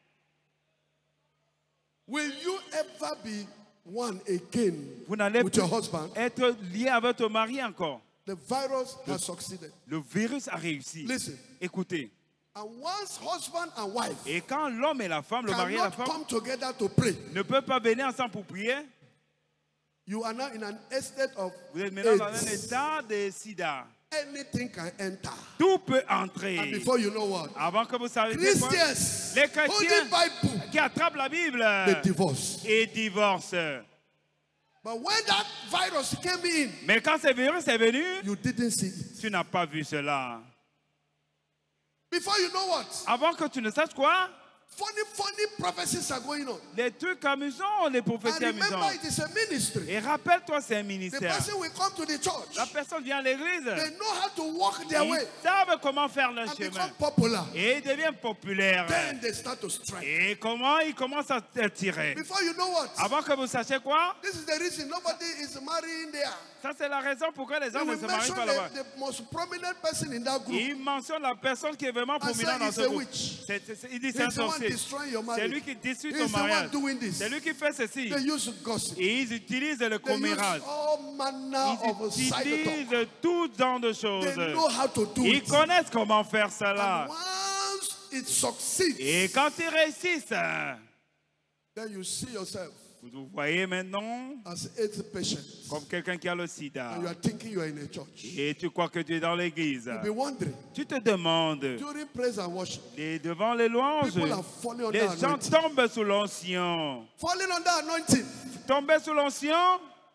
Will you ever be one again Vous n'allez with plus your husband? être lié avec ton mari encore. The virus has succeeded. Le virus a réussi. Listen. Écoutez. And once husband and wife Et quand l'homme et la femme, le mari et la cannot femme, come together to pray, ne peuvent pas venir ensemble pour prier, you are now in an estate of vous êtes maintenant dans un AIDS. état de sida. Anything can enter. Tout peut And entrer. before you know what, Avant que vous sachiez quoi, Christians les holding chrétiens Bible, qui attrapent la Bible they divorce. et divorcent. But when that virus came in, Mais quand ce virus est venu, you didn't see it. tu n'as pas vu cela. Before you know what, Avant que tu ne saches quoi, funny prophecies are going on. les trucs amusants, les And prophéties remember, amusantes. it is a ministry. Et rappelle-toi, c'est un The ministère. person will come to the church. La personne vient à l'église. They know how to walk their way Ils savent comment faire le and chemin. become popular. Et ils deviennent populaires. Then they start to strike. Et comment ils commencent à tirer. Before you know what, Avant que vous sachiez quoi, this is the reason nobody is marrying there. ça c'est la raison pourquoi les They gens ne will se marient mention pas là-bas. the most prominent person in that group. Ils mentionnent la personne qui est vraiment And say prominente dans he's ce a groupe. witch. Il dit c'est un He's the one sorcier. destroying your C'est lui marriage. qui détruit He's ton the one mariage. doing this. C'est lui qui fait ceci. They use gossip. Et ils utilisent le They use commérage. all manner of Ils side talk. utilisent tout genre de choses. They know how to do Ils it. connaissent comment faire And cela. once it succeeds, Et quand ils réussissent, then you see yourself vous vous voyez maintenant as AIDS patient. comme quelqu'un qui a le sida. And you are thinking you are in a church. Et tu crois que tu es dans l'église. You'll be wondering, Tu te demandes, during praise and worship, et devant les louanges, people are falling under les gens anointing. tombent sous l'onction. Falling under anointing. Tomber sous l'onction,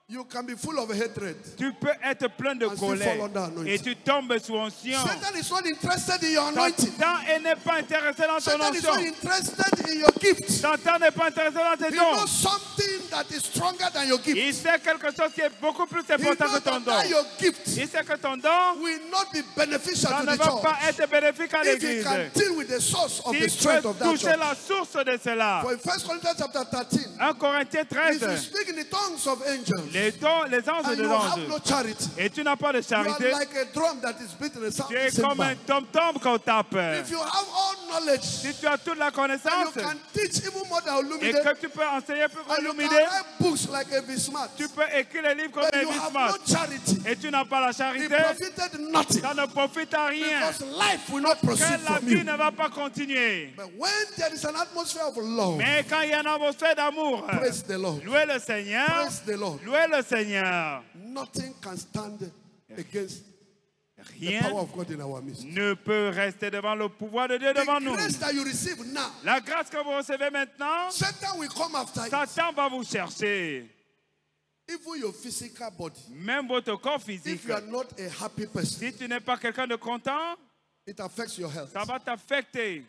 you can be full of hatred. tu peux être plein de And still colère fall under anointing. et tu tombes sous onction. Satan is not interested in your anointing. Satan n'est pas intéressé dans ton Satan is not onction. interested in your gift. Satan n'est pas intéressé dans tes He knows dons. something that is stronger than your gift. Il sait quelque chose qui est beaucoup plus He important knows que ton that, don. that your gift Il sait que ton don, will not be beneficial ça to ne the va pas church être bénéfique à if he l'église. can deal with the source of the Si tu strength peux of that toucher church. la source de cela. For in 1 Corinthians chapter 13, 1 Corinthiens if you 13, speak in the tongues of angels les anges and de you have no l'ange, charity, et tu n'as pas de you are charité, like a drum that is beating a sound tu es comme un cymbal. tom-tom qu'on tape. If you have all knowledge Si tu as toute la and connaissance you can teach even more than et Olumide, que tu peux enseigner plus and you qu'Olumide, can write books like a smart, tu peux écrire les livres comme but you David have Smart no charity, et tu n'as pas la it charité, profited nothing ça ne profite à rien. because life will not Que proceed la from vie you. ne va pas continuer. But when there is an atmosphere of love, Mais quand il y a une atmosphère d'amour, praise the Lord. louez le Seigneur, Praise the Lord. louez le Seigneur. Nothing can stand against the Rien power of God in our midst. ne peut rester devant le pouvoir de Dieu devant The nous. grace that you receive now, La grâce que vous recevez maintenant, Satan will come after it. Satan va vous chercher. Even your physical body. Même votre corps physique. If you are not a happy person, Si tu n'es pas quelqu'un de content, it affects your health. ça va t'affecter.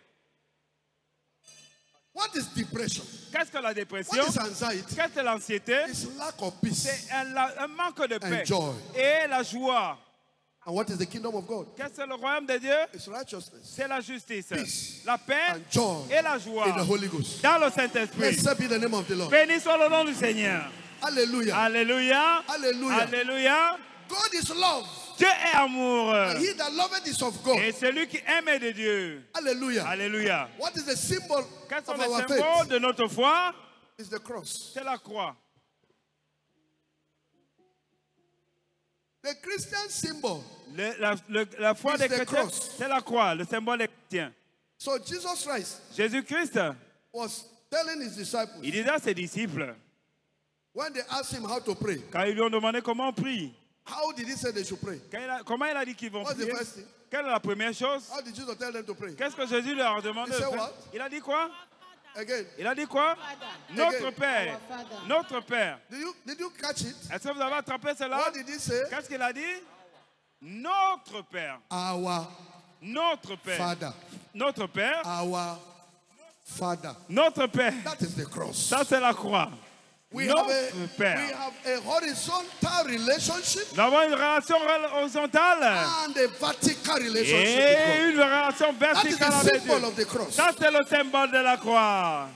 What is depression? Qu'est-ce que la What dépression? is anxiety? Qu'est-ce que l'anxiété? It's lack of peace. C'est un manque de paix And joy. et la joie. And what is the kingdom of God? Qu'est-ce que le royaume de Dieu? It's righteousness C'est la justice, Peace. la paix and joy et la in joie the Holy Ghost. dans le Saint-Esprit. Blessed be the name of the Lord. Béni soit le nom du Seigneur. Hallelujah. Alléluia. Hallelujah. Alléluia. God is love. Dieu est amour. And he that loveth is of God. Et celui qui aime est de Dieu. Hallelujah. Alléluia. What is the symbol Quels sont of les our symboles faith? de notre foi? It's the cross. C'est la croix. The Christian symbol. La foi It's des the chrétiens, cross. c'est la croix, le symbole des chrétiens. So Jesus Christ Jésus-Christ, was telling his disciples il disait à ses disciples, when they asked him how to pray, quand ils lui ont demandé comment on prie, how did he say they should pray? comment il a dit qu'ils vont What's the prier? first thing? Quelle est la première chose? How did Jesus tell them to pray? Qu'est-ce que Jésus leur a demandé He de said faire? what? Il a dit quoi? Again. Il a dit quoi? Notre Père. Notre Père. Did you catch it? Est-ce que vous avez attrapé cela? What did he say? Qu'est-ce qu'il a dit? Notre Père. Our Notre Père. Father. Notre Père. Our Father. Notre Père. That is the cross. Ça, c'est la croix. We have Notre Père. a horizontal relationship Nous avons une relation horizontale and a vertical relationship et with une relation God. That is verticale the avec symbol Dieu. of the cross. Ça, c'est le symbole de la croix.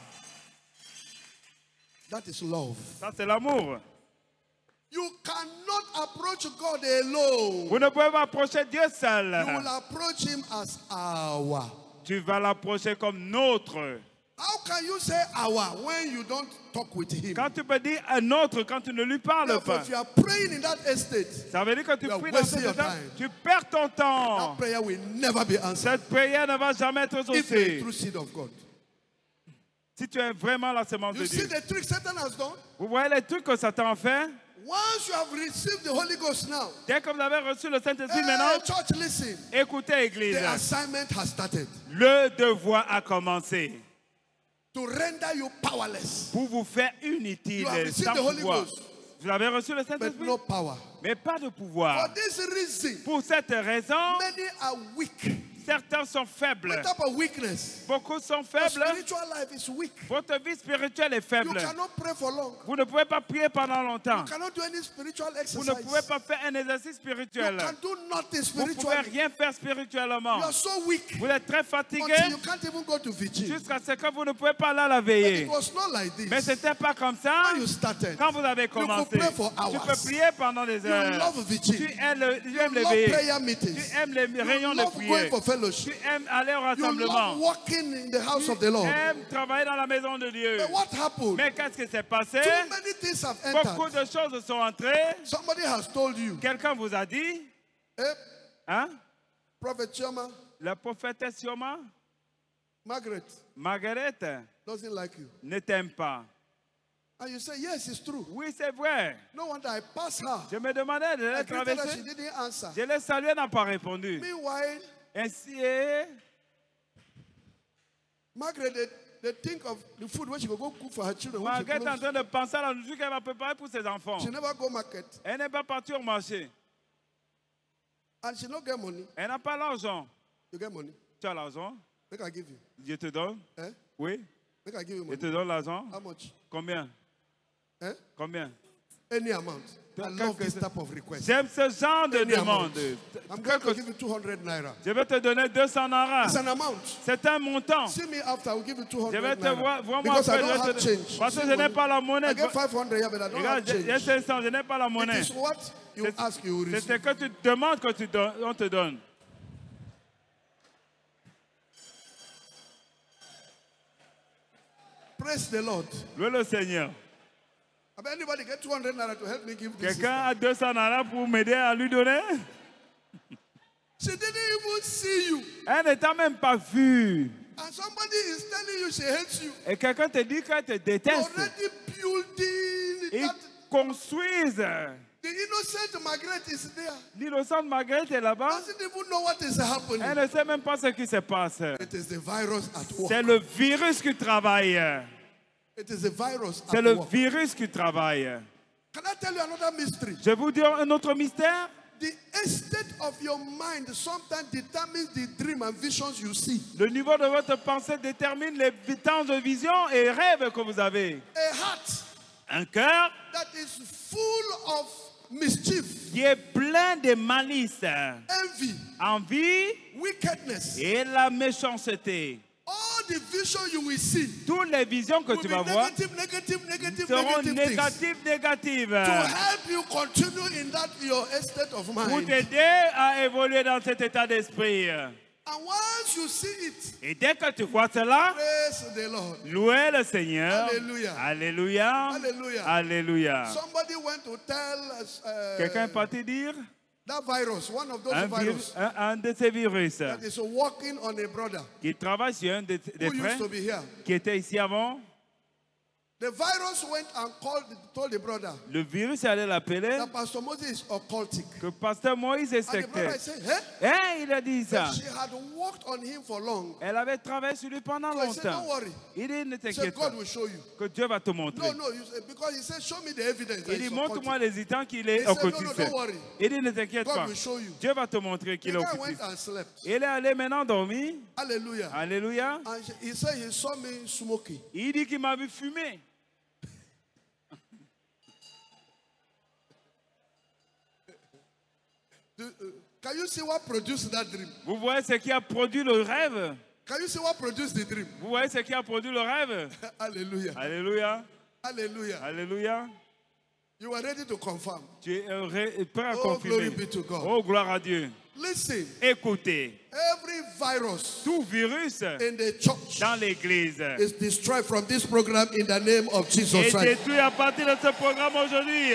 That is love. Ça, c'est l'amour. You cannot approach God alone. Vous ne pouvez pas approcher Dieu seul. You will approach him as our. Tu vas l'approcher comme notre. How can you say our when you don't talk with him? Quand tu peux dire un autre, quand tu ne lui parles Therefore, pas, if you are praying in that estate, ça veut dire que tu You are pries dans wasting cet your état, time. tu perds ton temps. that prayer will never be answered. Cette prière ne va jamais être If you're a exaucée. true seed of God. Si tu es vraiment la semence You de see Dieu. the trick Satan has done? Vous voyez les trucs que Satan fait? Once you have received the Holy Ghost now, Dès que vous avez reçu le Saint-Esprit hey, maintenant, church, listen. écoutez Église. The assignment has started Le devoir a commencé to render you powerless, pour vous faire inutile, You have received sans the Holy pouvoir. Ghost. Vous avez reçu le but Saint-Esprit, no power. mais pas de For pouvoir. this reason, Pour cette raison, many are weak. certains sont faibles. What type of weakness? Beaucoup sont Your faibles. spiritual life is weak. Votre vie spirituelle est You faible. cannot pray for long. Vous ne pouvez pas prier pendant longtemps. You cannot do any spiritual Vous ne pouvez exercise. pas faire un exercice You spirituel. can do nothing Vous ne pouvez spiritually. rien faire spirituellement. You are so weak Vous êtes très fatigué until you can't even go to vigil. jusqu'à ce que vous ne pouvez pas aller à la But veillée. it was not like Mais this. ce n'était pas comme ça. When you started, Quand vous avez you could commencé, pray for tu hours. peux prier pendant des You heures. love vigil. Tu aimes You les love veillées. prayer Tu meetings. aimes les réunions You de love going prière. for fellowship. Tu aimes aller au You love rassemblement. walking in the house of the Tu Lord. aimes travailler dans la maison de Dieu. But what happened? Mais qu'est-ce qui s'est passé? Too many things have Beaucoup entered. de choses sont entrées. Somebody has told you, Quelqu'un vous a dit, eh, hein? Prophet Chama, La prophétesse Sioma, Margaret Margaret, doesn't like you. ne t'aime pas. And you say, yes, it's true. Oui, c'est vrai. No wonder I passed her. Je me demandais de I la greeted her, traverser. she didn't answer. Je l'ai salué, elle n'a pas répondu. Meanwhile, Ainsi, Margaret, they think of the food when she go cook for her children. When she Margaret est en close. train de penser à la nourriture qu'elle va préparer pour ses enfants. She never go market. Elle n'est pas partie au marché. And she no get money. Elle n'a pas l'argent. You get money. Tu as l'argent? Make I give you. Je te donne. Eh? Oui. Make I give you Je money. te donne l'argent. How much? Combien? Eh? Combien? Any amount. I love this type of request. J'aime ce genre de Any amount. demande. I'm going to give you 200 naira. Je vais te donner 200 naira. It's an amount. C'est un montant. See me after. I will give you 200 Je vais te naira. voir moi Because I après. don't Je vais have te- change. Parce que See je n'ai money? pas la monnaie. I get 500 here, but I don't have Regarde, j'ai change. 500, je n'ai pas la It monnaie. is what you C'est- ask, you will C'est ce receive. que tu demandes que on te donne. Praise the Lord. Louez le Seigneur. Have anybody get 200 naira to help me give this? Quelqu'un a 200 naira pour m'aider à lui donner? She didn't even see you. Elle ne t'a même pas vu. And somebody is telling you she hates you. Et quelqu'un te dit qu'elle te You're déteste. already building Ils that. construisent. The innocent Margaret is there. L'innocente Marguerite est là-bas. Doesn't even know what is happening. Elle ne sait même pas ce qui se passe. It is the virus at work. C'est le virus qui travaille. It is the virus C'est at le work. virus qui travaille. Can I tell you another mystery? Je vais vous dire un autre mystère. The estate of your mind sometimes determines the dream and visions you see. Le niveau de votre pensée détermine les temps de vision et rêves que vous avez. A heart Un cœur that is full of mischief, qui est plein de malice, envy, envie wickedness. et la méchanceté. All the vision you will see Toutes les visions que will tu be vas voir negative seront things négatives to help you continue in that your estate of pour mind. t'aider à évoluer dans cet état d'esprit. And once you see it, Et dès que tu vois cela, praise the Lord. louez le Seigneur. Alléluia. Alléluia. Hallelujah. Alléluia. Somebody went to tell us Quelqu'un est parti dire that virus, one of those un virus de ces virus that is working on a brother qui travaille sur un des who frères used to be here. qui était ici avant. The virus went and told the brother Le virus allait l'appeler that Pastor Moses is occultic. que Pasteur Moïse est And the brother sectaire. said, hey? Hein, il a dit ça. She had worked on him for long. Elle avait travaillé sur lui pendant So he said, longtemps. don't worry. Il dit, ne He said, t'inquiète pas, God will show you. que Dieu va te montrer. No, because he said, show me the evidence. that Il dit, he's montre-moi occultic. les états qu'il He est said, no, occultiste. don't worry. Il dit, ne t'inquiète God pas, will show you. Dieu va te montrer qu'il The est guy went occultiste. and slept. Il est allé maintenant dormir. Hallelujah. Alléluia. And he said he saw me smoking. Il dit qu'il m'a vu fumer. Can you see what produced that dream? Vous voyez ce qui a produit le rêve? Can you see what produced the dream? Vous voyez ce qui a produit le rêve? Hallelujah. Alléluia. Hallelujah. Alléluia. You are ready to confirm. Tu es prêt à Oh, glory confirmer. be to God. Oh, gloire à Dieu. Listen, Écoutez, every virus tout virus in the church dans l'église is destroyed from this program in the name of Jesus est Christ. détruit à partir de ce programme aujourd'hui.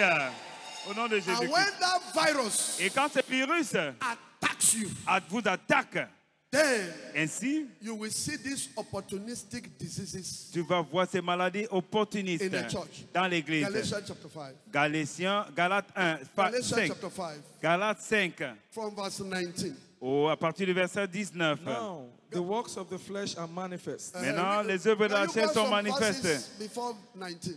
Au nom de And Jésus-Christ. when that virus Et quand ce virus attacks you, vous attaque, then ainsi, you will see these opportunistic diseases. tu vas voir ces maladies opportunistes In the church. dans l'église. Galatians chapter 5. Galates 1, Galatians 5. chapter 5, Galates 5, from verse 19. à partir du verset 19. Now, the works of the flesh are manifest. Maintenant, les œuvres de Can la you chair go sont some manifestes. verses before 19.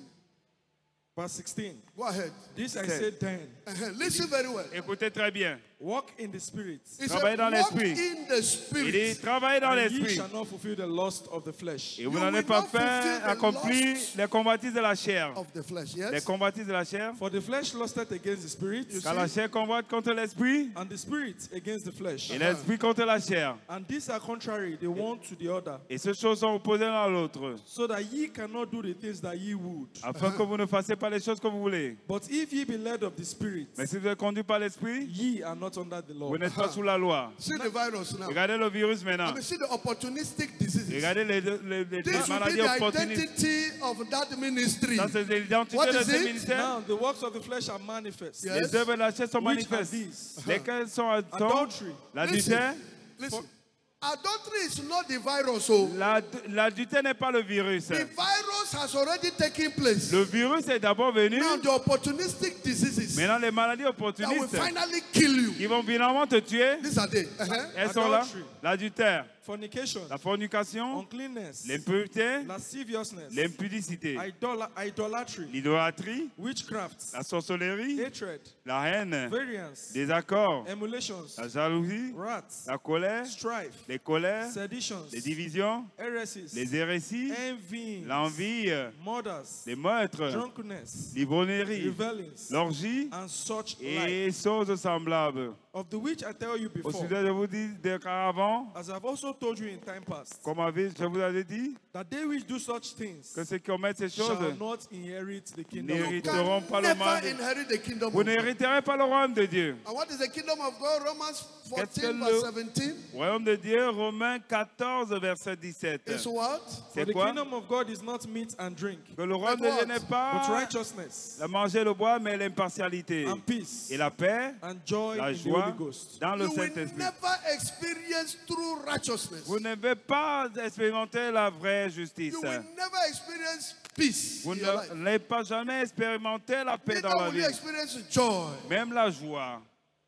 Verse 16. Go ahead. This I Okay. said then. Listen very well. Écoutez très bien. Walk in the Spirit, He Travaillez said, dans walk l'esprit. in the Il dit, spirit. travaillez dans and ye l'esprit. shall not fulfill the lust of the flesh. Et vous You n'allez will pas not fulfill faire the accomplir lusts les convoitises de la chair. Of the flesh, Les yes? convoitises de la chair. For the flesh lusteth against the Spirit, Car la chair convoite contre l'esprit and the Spirit against the flesh. et l'esprit contre la chair. And these are contrary the one to the other, Et ces choses sont opposées l'un à l'autre. so that ye cannot do the things that ye would. Afin que vous ne fassiez pas les choses que vous voulez. But if ye be led of the Spirit, Mais si vous êtes conduit par l'esprit, ye are not under the law. vous n'êtes pas sous la loi. See the virus now. Regardez le virus I maintenant. mean, see the opportunistic diseases. Regardez les This will be maladies the opportunistes. identity of that ministry. Ça, c'est l'identité What de is ce it? ministère. Now the works of the flesh are manifest. Yeah. Les œuvres de la chair sont Which are manifestes. these? Lesquelles sont Adultery. l'adultère. Listen. Adultery is not the virus. So L'adultère n'est pas le virus. the virus has already taken place. Le virus est d'abord venu. Now the opportunistic diseases Maintenant, les maladies that will opportunistes finally kill you. qui vont finalement te tuer, These are they. elles sont là. Adultery. L'adultère, fornication, la fornication, uncleanness, l'impureté, lasciviousness, l'impudicité, idolatry, l'idolâtrie, witchcraft, la sorcellerie, hatred, la haine, variance, désaccord, emulations, la jalousie, wrath, la colère, strife, les colères, seditions, les divisions, heresies, les hérésies, envy, l'envie, murders, les meurtres, drunkenness, l'ivrognerie, rebellions, l'orgie and such like, et choses semblables. of the which I tell you Au before, sujet, je vous dis qu'auparavant, as I've also told you in time past, comme je vous avais dit, that they which do such things que ceux qui commettent ces shall choses not inherit the kingdom You of can- God. n'hériteront pas le Never mal. inherit the kingdom Vous of God. n'hériterez pas le royaume de Dieu. And what is the kingdom of God? Romans Qu'est-ce 14, que verse le 17 royaume de Dieu, Romains 14, verset 17. is what? For C'est the quoi? kingdom of God is not meat and drink, Que le royaume de Dieu what? n'est but pas righteousness la manger, le boire, mais l'impartialité and peace et la paix, and joy la in the joie Holy Ghost. dans le You will Saint-Esprit. never experience true righteousness. Vous n'avez pas expérimenté la vraie justice. You will never experience peace Vous in your life. n'avez pas jamais expérimenté la paix Neither dans la will you vie. experience joy Même la joie.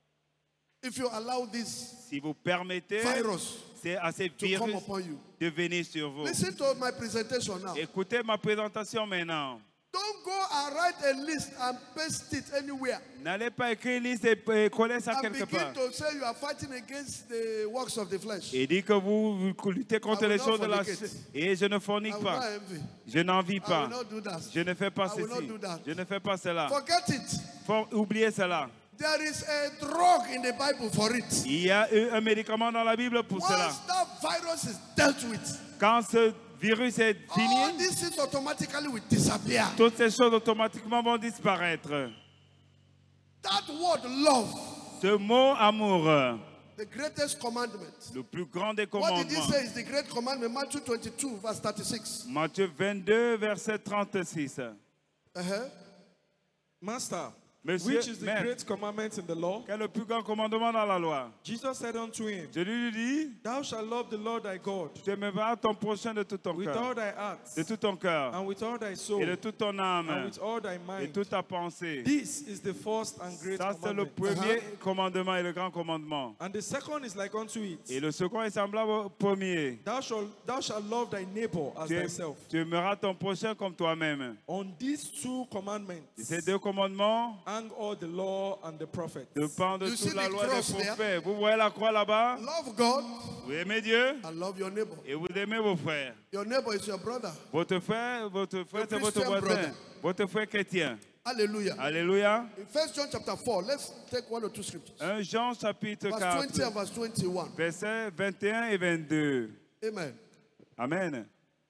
if you allow this Si vous permettez virus c'est à ces to come virus upon you. de venir sur vous. Listen to my presentation now. Écoutez ma présentation maintenant. Don't go and write a list and paste it anywhere N'allez pas écrire une liste et coller ça and quelque begin part. to say you are fighting against the works of the flesh. Et dit que vous luttez contre I will les not choses de la fornicate. chair. Et je ne I fornique will pas. not envy. Je n'envie I pas. will not do that. Je ne fais pas I will not ceci. do that. Je ne fais pas cela. Forget it. Faut oublier cela. There is a drug in the Bible for it. Il y a un médicament dans la Bible pour cela. Once that virus is dealt with, Quand ce virus est all fini, these things automatically will disappear. toutes ces choses automatiquement vont disparaître. That word love, Ce mot amour, the greatest commandment. le plus grand des What did he commandements. say is the great commandment? Matthew 22, verse 36. Matthieu 22, verset 36. Uh-huh. Master, Monsieur, which is the maître, great commandment in the law? quel est le plus grand commandement dans la loi? Jesus said unto him, Je lui dis, Thou shalt love the Lord thy God tu aimeras ton prochain de tout ton with cœur, all thy heart, de tout ton cœur, and with all thy soul, et de toute ton and âme, with all thy et mind. toute ta pensée. This is the first and great Ça, c'est le commandment. premier commandement et le grand commandement. And the second is like unto it. Et le second est semblable au premier. Thou shalt love thy neighbor as thyself. Tu aimeras ton prochain comme toi-même. On these two commandments Et ces deux commandements hang all the law and the prophets. dépendent de You see toute la the loi des cross there? prophètes. Vous voyez la croix là-bas? Love God Vous aimez Dieu and love your neighbor. et vous aimez vos frères. Your neighbor is your brother. Votre frère c'est votre Christian voisin. brother. Votre frère chrétien. Hallelujah. Alléluia. In 1 John chapter 4, let's take one or two scriptures. 1 Jean chapitre Verse 20 4, and verse 21. versets 21 et 22. Amen. Amen.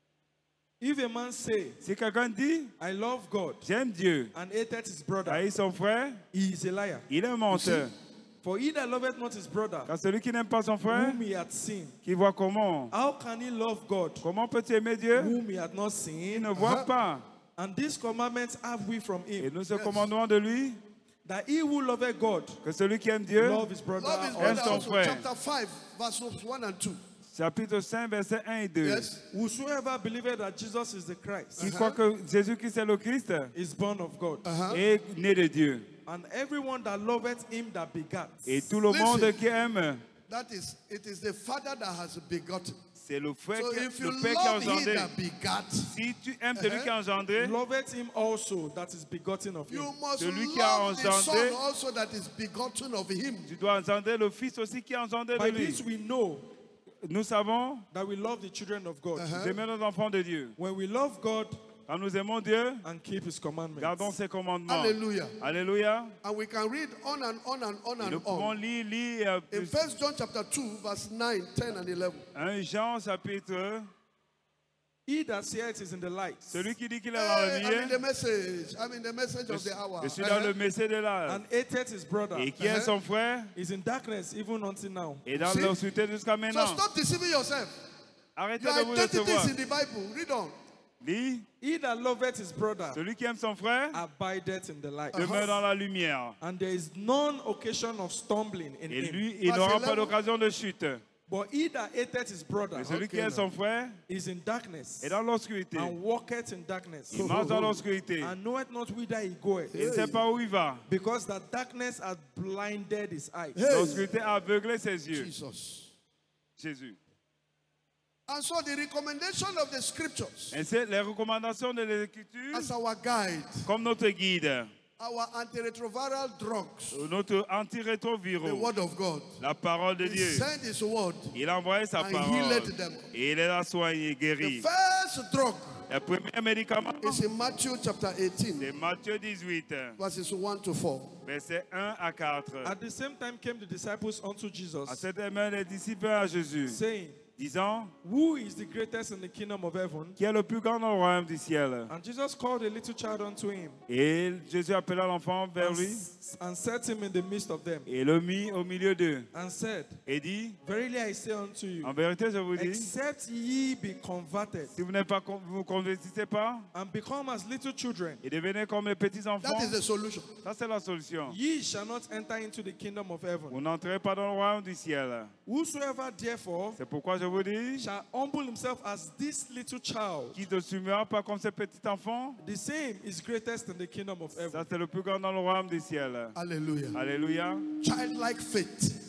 If a man say, Si quelqu'un dit, I love God, j'aime Dieu, and hateth his brother, haït son frère, he is a liar. il est un menteur. For he that loveth not his brother, Car celui qui n'aime pas son frère, whom he hath seen, qui voit comment? how can he love God, Comment peux-tu aimer Dieu? whom he hath not Il seen? ne voit pas. And these commandments have we from Et him, nous ce commandement de lui, that he who loveth God, que celui qui aime Dieu, love his brother. Love his also. brother son also. frère. Chapter 5, verses 1 and 2. chapitre 5, versets 1 et 2. Yes. Whosoever believeth that Jesus is the Christ Qui croit que Jésus-Christ est le Christ is born of God. est né de Dieu. And everyone that loveth him that begat Et tout le Listen. monde qui aime, It is the father that has begotten. c'est le frère, So if you le père qui a love he engendré. that begat, Si tu aimes celui qui a engendré, loveth him also that is begotten of you him. must Celui qui a love the son engendré- also that is begotten of him. tu dois engendrer le Fils aussi qui a engendré de By lui. this we know Nous savons, that we love the children of God. nous aimons nos enfants de Dieu. When we love God Quand nous aimons Dieu, and keep his commandments. gardons ses commandements. Hallelujah. Alléluia. And we can read on and on and on Et and nous pouvons on. lire In 1 John chapter 2, verse 9, 10, and 11. 1 Jean chapitre. He that saith is in the light, Celui qui dit qu'il est dans la Hey, I'm in the lumière, message. I'm in the message of the hour. je suis dans le message de l'âge. and hateth his brother, Et qui est son frère, is in darkness even until now. et dans See? l'obscurité jusqu'à So maintenant. stop deceiving yourself. Arrêtez Your de vous identity recevoir. is in the Bible. Read on. Lis, He that loveth his brother celui qui aime son frère abideth in the light. demeure dans la lumière. And there is none occasion of stumbling in Et him. lui, il Verse n'aura pas 11. d'occasion de chute. But he that hateth his brother Mais celui qui Okay, aime son frère is in darkness, est dans l'obscurité. and walketh in darkness, Il marche dans l'obscurité. and knoweth not whither he goeth, Il ne sait pas où il va. because that darkness hath blinded his eyes. L'obscurité a aveuglé ses yeux. Jesus. Jésus. And so the recommendation of the scriptures Et c'est les recommandations de l'Écriture as our guide, comme notre guide, our antiretroviral drugs, notre the antirétrovirus, word of God. la parole de He Dieu. sent his word Il a envoyé sa and parole healed them. et il les a soignés, The guéris. first drug Le premier médicament, is in Matthew chapter 18, c'est Matthieu 18, verses 1 to 4. versets 1 à 4. At the same time came the disciples unto À Jesus, cette main, les disciples à Jésus, saying, disant, Who is the greatest in the kingdom of heaven? qui est le plus grand dans le royaume du ciel? And Jesus called a little child unto him, Et Jésus appela l'enfant vers and, lui and set him in the midst of them, et le mit au milieu d'eux and said, et dit, Verily I say unto you, en vérité, je vous dis, except ye be converted si vous n'êtes pas, vous convertissez pas and become as little children, et devenez comme les petits enfants, That is the solution. ça c'est la solution. ye shall not enter into the kingdom of heaven. Vous n'entrez pas dans le royaume du ciel. Whosoever therefore C'est pourquoi je vous dis, shall humble himself as this little child, qui ne s'humiliera pas comme ces petits enfants, the same is greatest in the kingdom of ça heaven. c'est le plus grand dans le royaume du ciel. Hallelujah. Alléluia. Childlike faith.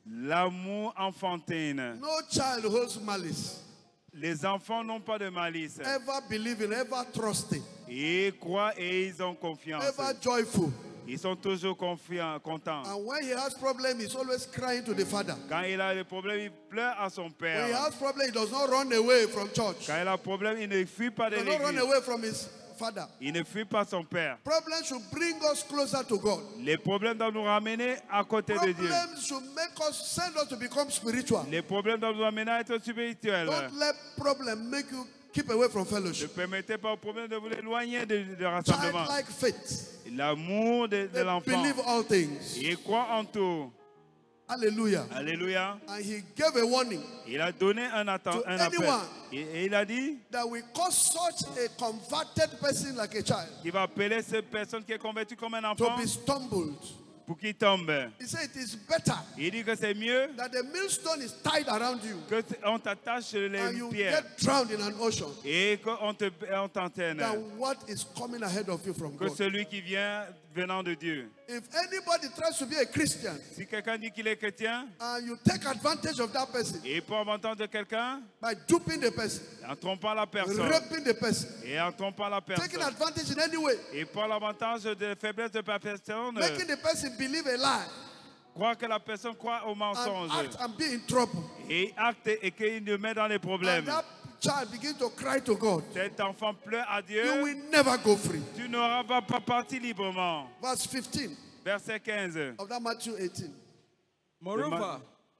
L'amour enfantine. No child holds malice. Les enfants n'ont pas de malice. Ever believing, ever trusting, Ils croient et ils ont confiance. ever joyful. Ils sont toujours confiants, contents. And when he has problem, he's always crying to the Father. Quand il a des problèmes, il pleure à son When he père. has problem, he does not run away from church. Quand il a un problème, il ne fuit pas de He does not run l'église. away from his Father. Il ne fuit pas son père. Problems should bring us closer to God. Les problèmes doivent nous ramener à côté de Dieu. Problems should make us, send us to become spiritual. Les problèmes doivent nous amener à être spirituels. Don't let problem make you keep away from Ne fellowship. permettez pas aux problèmes de vous éloigner de rassemblement. Childlike faith. L'amour de They l'enfant. believe all things. Il croit en tout. Hallelujah. Alléluia. And he gave a warning Il a donné un appel. anyone. Et il a dit that will cause such a converted person like a child qu'il va appeler cette personne qui est convertie comme un to enfant be stumbled. pour qu'il tombe. He said it is better Il dit que c'est mieux that the millstone is tied around you que on t'attache and les you pierres get drowned in an ocean et qu'on t'entraîne than what is coming ahead of you from que God. celui qui vient venant de Dieu. If anybody tries to be a Christian Si quelqu'un dit qu'il est chrétien and you take advantage of that person et il prend avantage de quelqu'un by duping the person, en trompant la personne raping the person, et en trompant la taking personne advantage in any way, et prend l'avantage de la faiblesse de la personne, making the person believe a lie croit que la personne croit au and mensonge act and be in trouble, et acte et qu'il le met dans les and problèmes. that child begins to cry to God, Cet enfant pleure à you Dieu, will never go free. tu n'auras pas parti librement. Verse 15 Verset 15. of that Matthew 18. Moreover,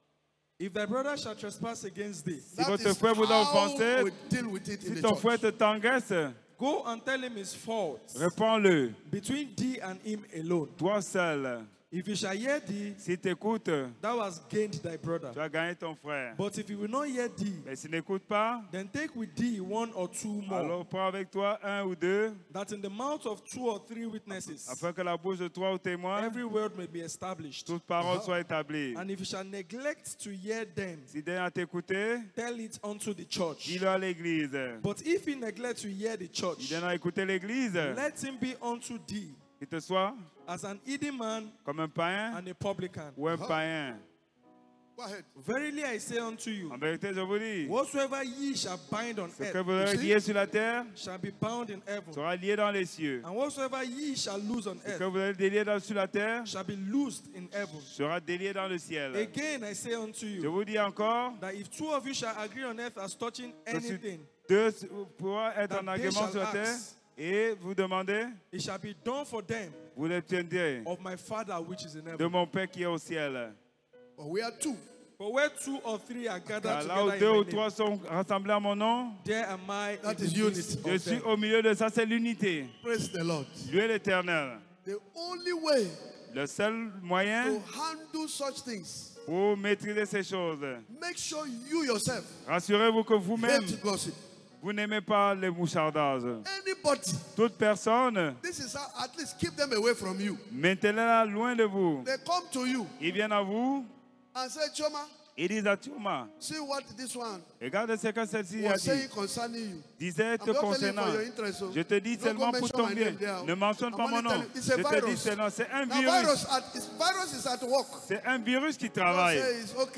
if thy brother shall trespass against thee, Si That votre is frère vous a how offensé, we deal with it in si the ton frère church. te t'engraisse, go and tell him his faults réponds-le, between thee and him alone. toi seul. If he shall hear thee, S'il t'écoute, thou hast gained thy brother. tu as gagné ton frère. But if he will not hear thee, Mais s'il n'écoute pas, then take with thee one or two more, alors prends avec toi un ou deux, that in the mouth of 2 or 3 witnesses afin que la bouche de trois ou témoins, every word may be established. toute parole soit établie. And if he shall neglect to hear them, Si daigne à t'écouter, tell it unto the church. dis-le à l'église. But if he neglect to hear the Si church, daigne à écouter l'église, let him be unto thee qu'il te soit as an eating man comme un païen and a publican. ou un païen. Go ahead. Verily I say unto you, En vérité, je vous dis, whatsoever ye shall bind on ce que earth vous aurez lié sur la terre shall be bound in heaven, sera lié dans les cieux. and whatsoever ye shall loose on Ce que earth vous aurez délié sur la terre shall be loosed in heaven. sera délié dans le ciel. Again I say unto Je you, vous dis encore, that if 2 of you shall agree on earth as touching que si anything, deux pourront être that en they agrément shall sur la terre ask. et vous demandez, it shall be done for them vous l'obtiendrez of my Father which is in de heaven. mon Père qui est au ciel. But we are two. For where 2 or 3 are gathered Car là où together deux in ou my name, trois sont rassemblés à mon nom, there am I That in is the midst unity. je of suis them. au milieu de ça, c'est l'unité. Praise the Lord. Dieu est l'Éternel. The only way Le seul moyen to handle such things, pour maîtriser ces choses, make sure you yourself rassurez-vous que vous-même, hate gossip. vous n'aimez pas les mouchardages. Anybody, Toute personne, this is how, at least keep them away from you. maintenez-la loin de vous. They come to you Ils viennent à vous, and say, Choma, ils disent à Tchouma, see what this one regarde ce que celle-ci a was dit. saying concerning you. Disait I'm te not telling you concernant. for your interest. So Je te dis don't seulement go pour mention ton my bien. name there. Ne mentionne I'm pas only mon nom. telling you, it's Je a te dis virus. seulement, c'est un Now, virus. virus is at work. C'est un virus qui God travaille. says, okay,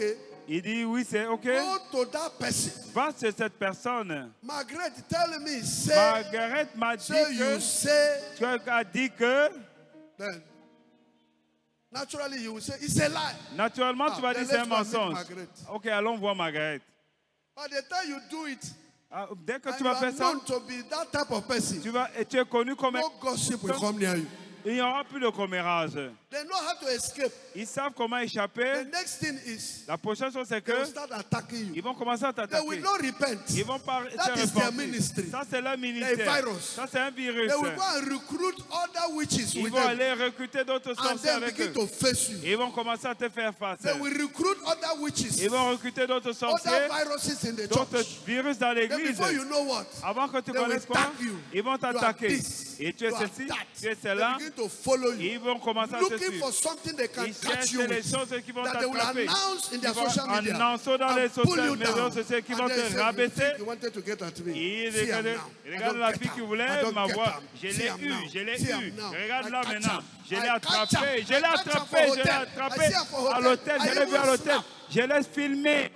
Il dit oui, c'est OK. Go to that person. Va chez cette personne. Margaret, tell me, say, Margaret m'a dit say you que say, tu as dit que then naturally you will say, it's a lie. naturellement tu vas then dire c'est un let's go and meet mensonge. Margaret. OK, allons voir Margaret. By the time you do it, Ah, dès que and tu you vas faire are ça, known to be that type of person, tu es connu comme un... no gossip will come near you. Il n'y aura plus de commérage. They know how to escape. Ils savent comment The échapper. next thing is La prochaine chose, c'est they will que start attacking you. ils vont commencer à They will t'attaquer. not repent. Ils vont pas That se is their repentir. ministry. Ça, c'est leur ministère. virus. Ça, c'est un virus. They will go and recruit other witches Ils with vont them aller recruter d'autres and sorciers then avec begin eux. to face you. Ils vont commencer à te faire face. They will recruit other witches, Ils vont recruter d'autres sorciers, other viruses in the d'autres church. virus dans Then l'église. before you know what, Avant que tu they will connaisses quoi, attack you. ils vont You are t'attaquer. this, Et tu es you are ceci, that. tu es They cela. begin to follow Ils you, vont commencer à te looking suivre. for something they can Ils catch cherchent you les with, choses qui vont that they will t'attraper. announce in Ils their vont social media annoncer dans les and pull social you media down. sociaux qui vont And they te say, you rabaisser. think you wanted to get at me. Il See regarde, am now. I regarde don't la get fille am. qui I voulait don't ma get voix. am. Je See l'ai am eu, now. je l'ai See am eu. now. Regarde I là catch maintenant. am. Je l'ai I catch attrapé, am. je l'ai I catch am attrapé, for je l'ai hotel. I attrapé see am for à hotel. l'hôtel, I je l'ai vu à even l'hôtel. snap. Je l'ai filmé.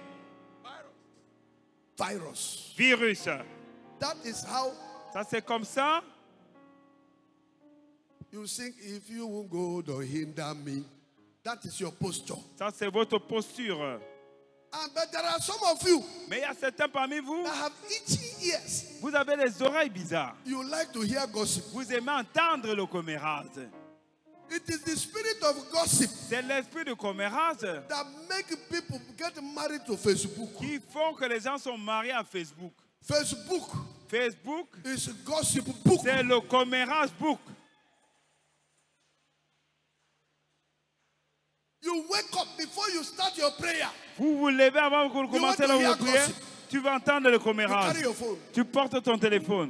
Virus. Virus. That is how Ça c'est comme ça. you think if you won't go, don't hinder me. That is your posture. Ça c'est votre posture. But there are some of you Mais il y a certains parmi vous, that have itchy ears. vous avez les oreilles bizarres. You like to hear gossip. Vous aimez entendre le commérage. It is the spirit of gossip C'est l'esprit de commérage that make people get married to Facebook. qui font que les gens sont mariés à Facebook. Facebook Facebook, is gossip book. c'est le commérage book. You wake up before you start your prayer. Vous vous levez avant que vous want commencez to la hear prière. gossip. Tu vas entendre le You commérage. carry your phone. Tu portes ton téléphone.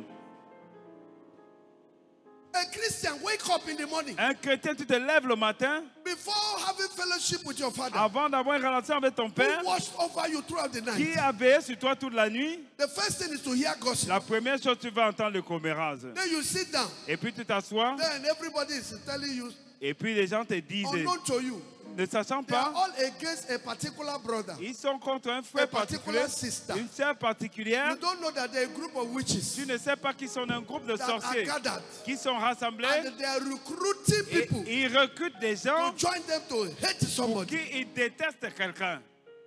A Christian, wake up in the morning. Un chrétien, tu te lèves le matin Before having fellowship with your father, avant d'avoir une relation avec ton père who watched over you throughout the qui night. a veillé sur toi toute la nuit. The first thing is to hear gossip. La première chose, tu vas entendre le commérage. Then you sit down. Et puis tu t'assois. Then everybody is telling you, Et puis les gens te disent, unknown to you, ne sachant they are pas, all against a particular brother. ils sont contre un frère A particular particulier, sister. une sœur particulière. You don't know that there are a group of witches Tu ne sais pas qu'ils sont un groupe de that are sorciers gathered. qui sont rassemblés And they are recruiting et people ils recrutent des gens to join them to hate pour somebody. qui ils détestent quelqu'un.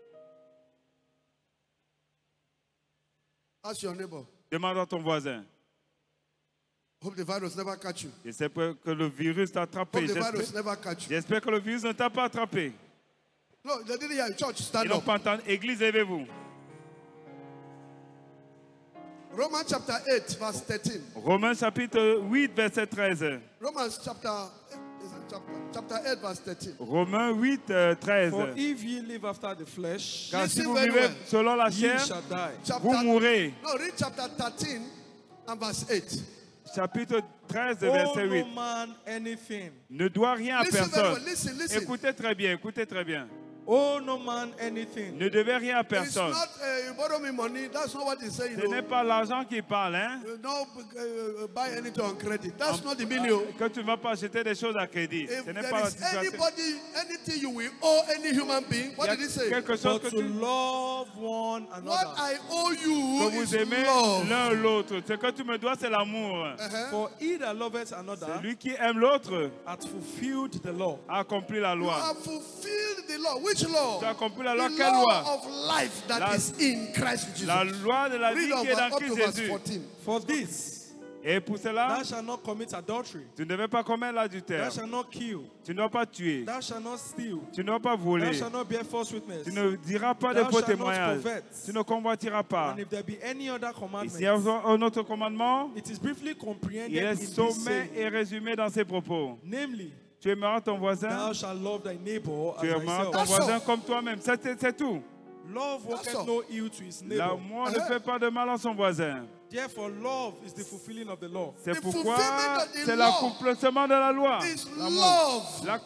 Ask your neighbor. Demande à ton voisin. Hope the virus never catch you. J'espère que le virus t'a attrapé. Hope the virus J'espère never catch you. j'espère que le virus ne t'a pas attrapé. No, they didn't hear you. Church, Ils stand n'ont up. pas entendu. Église, levez-vous. Romans chapter 8, verse 13. Romains chapitre 8, verset 13. Romans chapter 8, verse 13. Romains 8, 13. For if ye live after the flesh, Car si Listen vous very vivez well. selon la ye chair, shall die. vous mourrez. No, read chapter 13 and verse 8. Chapitre 13, Owe verset 8. no man anything. Ne doit rien à Listen very well. personne. Listen. Écoutez très bien, écoutez très bien. Owe no man anything. Ne devez rien à It's personne. not you borrow me money. That's not what he's saying. Ce n'est pas l'argent qui parle, hein. You don't buy anything on credit. That's not the meaning. Que tu ne vas pas acheter des choses à crédit. If Ce n'est there pas la is situation. anything you will owe any human being, Il what y a did he say? quelque chose que But to tu love one What another. I owe que you vous is aimez love. l'un l'autre. Ce que tu me dois, c'est l'amour. Uh-huh. For he that loveth another Celui qui aime l'autre hath fulfilled the law. a accompli la You loi. have fulfilled the law. Which law? Tu as accompli la The loi. Quelle law loi? of life that La- is in Christ Jesus. La loi de la vie Read qui est dans up to Christ verse Jésus. 14. For this, Et pour cela, thou shalt not commit adultery. tu ne devais pas commettre l'adultère. Thou shalt not kill. Tu ne dois pas tuer. Thou shalt not steal. Tu ne dois pas Thou voler. shalt not bear false witness. Tu ne diras pas de Thou faux shalt not témoignages. covet. Tu ne convoiteras pas. And if there be any other S'il y a commandment, un autre commandement, it is briefly comprehended il in est this sommé saying, et résumé dans ses propos. namely, Tu aimeras ton voisin, thou shalt love thy neighbor tu as aimeras ton thyself. That's voisin all. comme toi-même. C'est tout. Love That's all. worketh no ill to his neighbor. L'amour ne fait pas de mal à son voisin. Therefore, love is the fulfilling of the law. C'est The pourquoi fulfillment of the c'est law l'accomplissement de la loi. Is L'amour. love.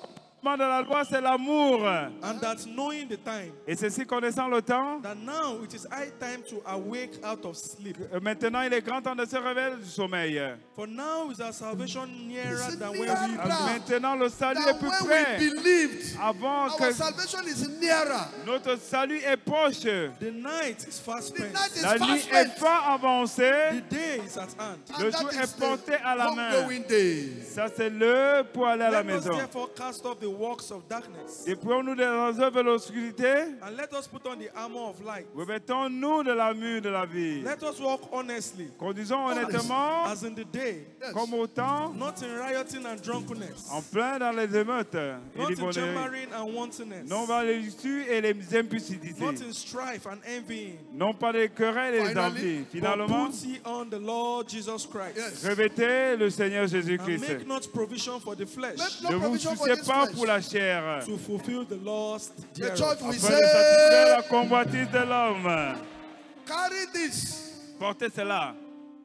de la loi, c'est l'amour. And that knowing the time, Et ceci connaissant le temps, that now it is high time to awake out of sleep. maintenant il est grand temps de se réveiller du sommeil. For now is our salvation nearer It's than nearer. when we Maintenant le salut est That plus when près. we believed, Avant our que salvation is nearer. notre salut est proche, The night is fast The spent. night is la nuit fast est spent. fort avancée. The day is at hand. And Le that jour is est the porté à la main. homegoing day. Ça c'est le pour aller à la Let us maison. therefore cast off the works of darkness, Dépouillons-nous des œuvres de l'obscurité. and let us put on the armor of light. Revêtons-nous de la mûre de la vie. Let us walk honestly, Conduisons honnêtement as in the day, Yes. comme au temps, not in rioting and drunkenness, en plein dans les émeutes et not in l'ivrognerie. jammering and wantonness, Non pas les luxures et les impudités. not in strife and envying. Non pas les querelles et les Finally, envies. But Finalement, put ye on the Lord Jesus Christ, Yes. revêtez le Seigneur and Jésus-Christ. make not provision for the flesh Make Ne no vous provision for souciez this pas flesh. pour la chair. to fulfill the lust The thereof. church will Afin de satisfaire say, la convoitise de l'homme. carry this. Portez cela.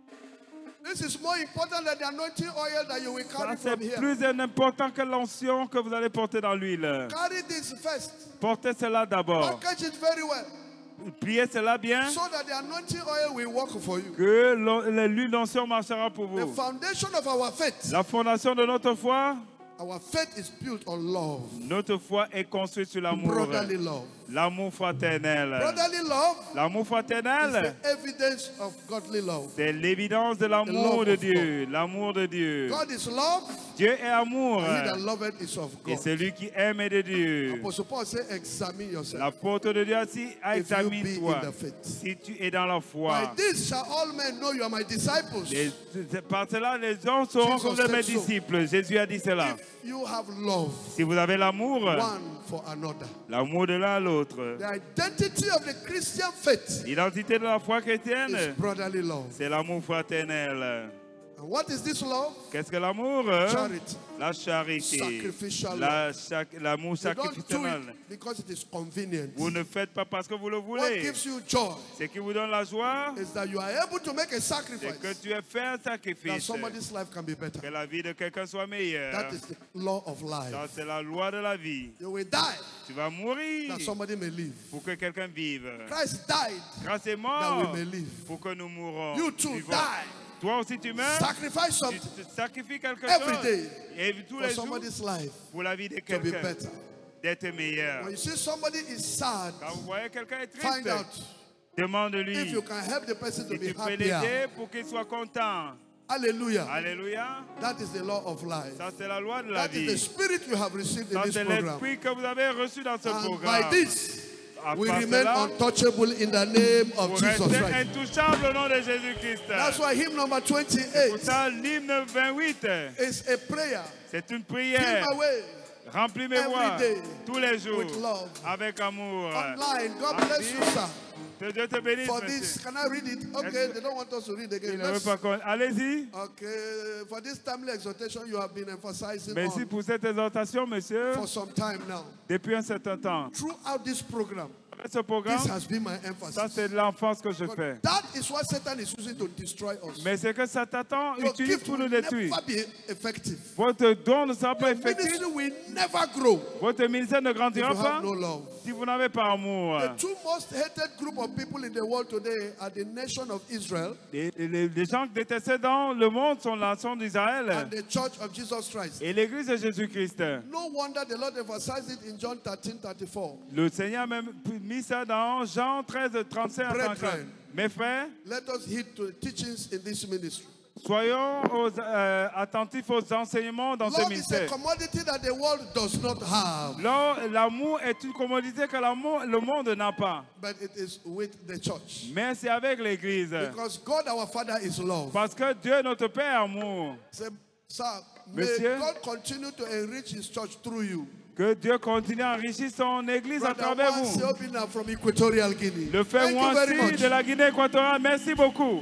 This is more important than the anointing oil that you will Ça, carry c'est from here. plus important que l'onction que vous allez porter dans l'huile. Carry this first. Portez cela d'abord. Package it very well Pliez cela bien, so that the anointing oil will work for you. que l'huile d'onction marchera pour The vous. foundation of our faith. La fondation de notre foi, Our faith is built on love. notre foi est construite sur l'amour. Brotherly love. L'amour fraternel. Brotherly love L'amour is fraternel, the evidence of godly love. c'est l'évidence de The l'amour love de of Dieu. L'amour de Dieu. God is love, Dieu est amour. and he that loveth is of Et God. celui qui aime est de Dieu. Apostle Paul said, examine yourself. L'apôtre de Dieu a dit, If you be examine-toi in the faith. si tu es dans la By foi. this shall all men know you are my disciples. Par cela, les gens seront Jesus comme de mes said so. disciples. Jésus a dit cela. If you have love Si vous avez l'amour, one for another. l'amour de l'un à l'autre, The identity of the Christian faith l'identité de la foi chrétienne, is brotherly love. c'est l'amour fraternel. And what is this love? Qu'est-ce que l'amour? Charity. La charité. Sacrificial L'amour You don't do sacrificiel. it because it is convenient. Vous ne faites pas parce que vous le What voulez. gives you joy Ce qui vous donne la joie, is that you are able to make a c'est sacrifice que tu as fait un that sacrifice. somebody's life can be better. Que la vie de quelqu'un soit meilleure. That is the law of Ça, life. c'est la loi de la vie. You will die Tu vas mourir that somebody may live. pour que quelqu'un vive. Christ died Christ est that mort we may live. pour que nous mourons. You too Vivons. die. Toi aussi tu meurs. Sacrifice Tu something te sacrifies quelque every chose. day Et tous for les jours somebody's life pour la vie de to be quelqu'un. better. D'être meilleur. When you see somebody is sad, Quand vous voyez quelqu'un est find triste, out demande-lui if you can help the person to si be tu peux happier. l'aider pour qu'il soit content. Hallelujah. Alléluia. That is the law of life. Ça, c'est la loi de la That is the vie. spirit you have received in Ça, this c'est program. l'esprit que vous avez reçu dans ce And by programme. this, À we part remain cela, untouchable in the name of vous Jesus restez Christ. intouchable au nom de Jésus-Christ. That's why hymn number Pour 28 ça, l'hymne 28, is a prayer. c'est une Fill prière. my way Remplis mes every voies day tous les jours with love. avec amour. Online. God En bless you, ligne. sir. Que Dieu te bénisse, For monsieur. this, can I read it? Okay, they don't want us to read Il again. ne veut Let's- pas qu'on- Allez-y. Okay, for this timely exhortation, you have been emphasizing Merci on pour cette exhortation, monsieur. for some time now. Depuis un certain temps. Throughout this program, Avec ce programme, this has been my ça emphasis. c'est de l'enfance que je But fais. that is what Satan is using to destroy us. Mais c'est que Satan Your utilise gift pour will nous détruire. never be effective. Votre don ne sera pas Your effectif. ministry will never grow Votre ministère ne if grandira you pas have no love. si vous n'avez pas amour. The two most hated group of people in the world today are the nation of Israel Les gens détestés dans le monde sont la nation d'Israël and the church of Jesus Christ. et l'église de Jésus-Christ. No wonder the Lord emphasized it in John 13:34. Le Seigneur a même mis ça dans Jean 13, 35 à 34. Brethren. Mes frères, Let us heed to the teachings in this ministry. soyons attentifs aux enseignements dans ce Love is a ministère. commodity that the world does not have, L'amour est une commodité que le monde n'a pas. but it is with the church. Mais c'est avec l'église. Because God our Father is love. Parce que Dieu, notre Père, est amour. Say, sir, may Monsieur. God continue to enrich his church through you. Que Dieu continue à enrichir son église à Brother travers Wansi vous. Obina from Equatorial Guinea. Le frère Thank you very Wansi much. de la Guinée équatoriale, merci beaucoup.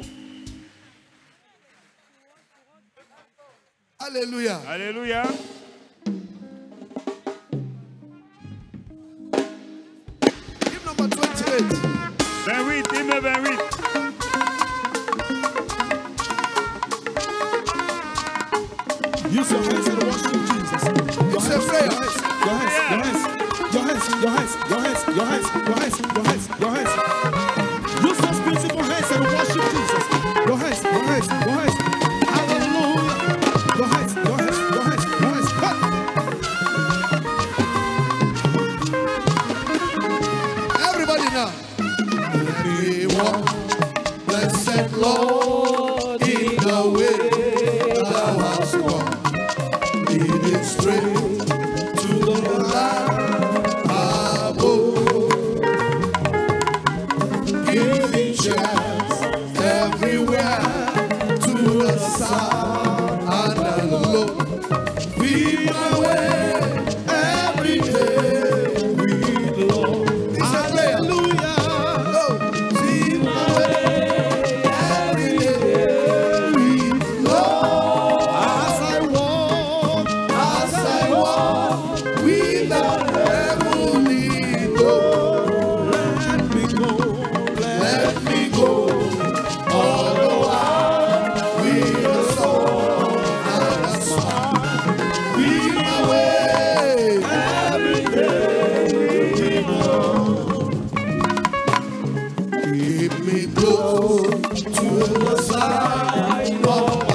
Hallelujah. Alléluia. Hymn number 28. 28, hymne 28. Use your hands and worship Jesus. It's a prayer. Your hands. Use those beautiful hands and worship Jesus. Your hands. Hallelujah. Your hands. Everybody now. Let me walk, blessed Lord, in the way thou hast walked, leading straight to the land above. Give me chance everywhere, to the south and the low. Be my way every day. It's a prayer. Oh, see my way every day. Lord, as I walk with the heavenly door. Let me go all the while with the song and the song. Be my way every day. Keep me close to the side of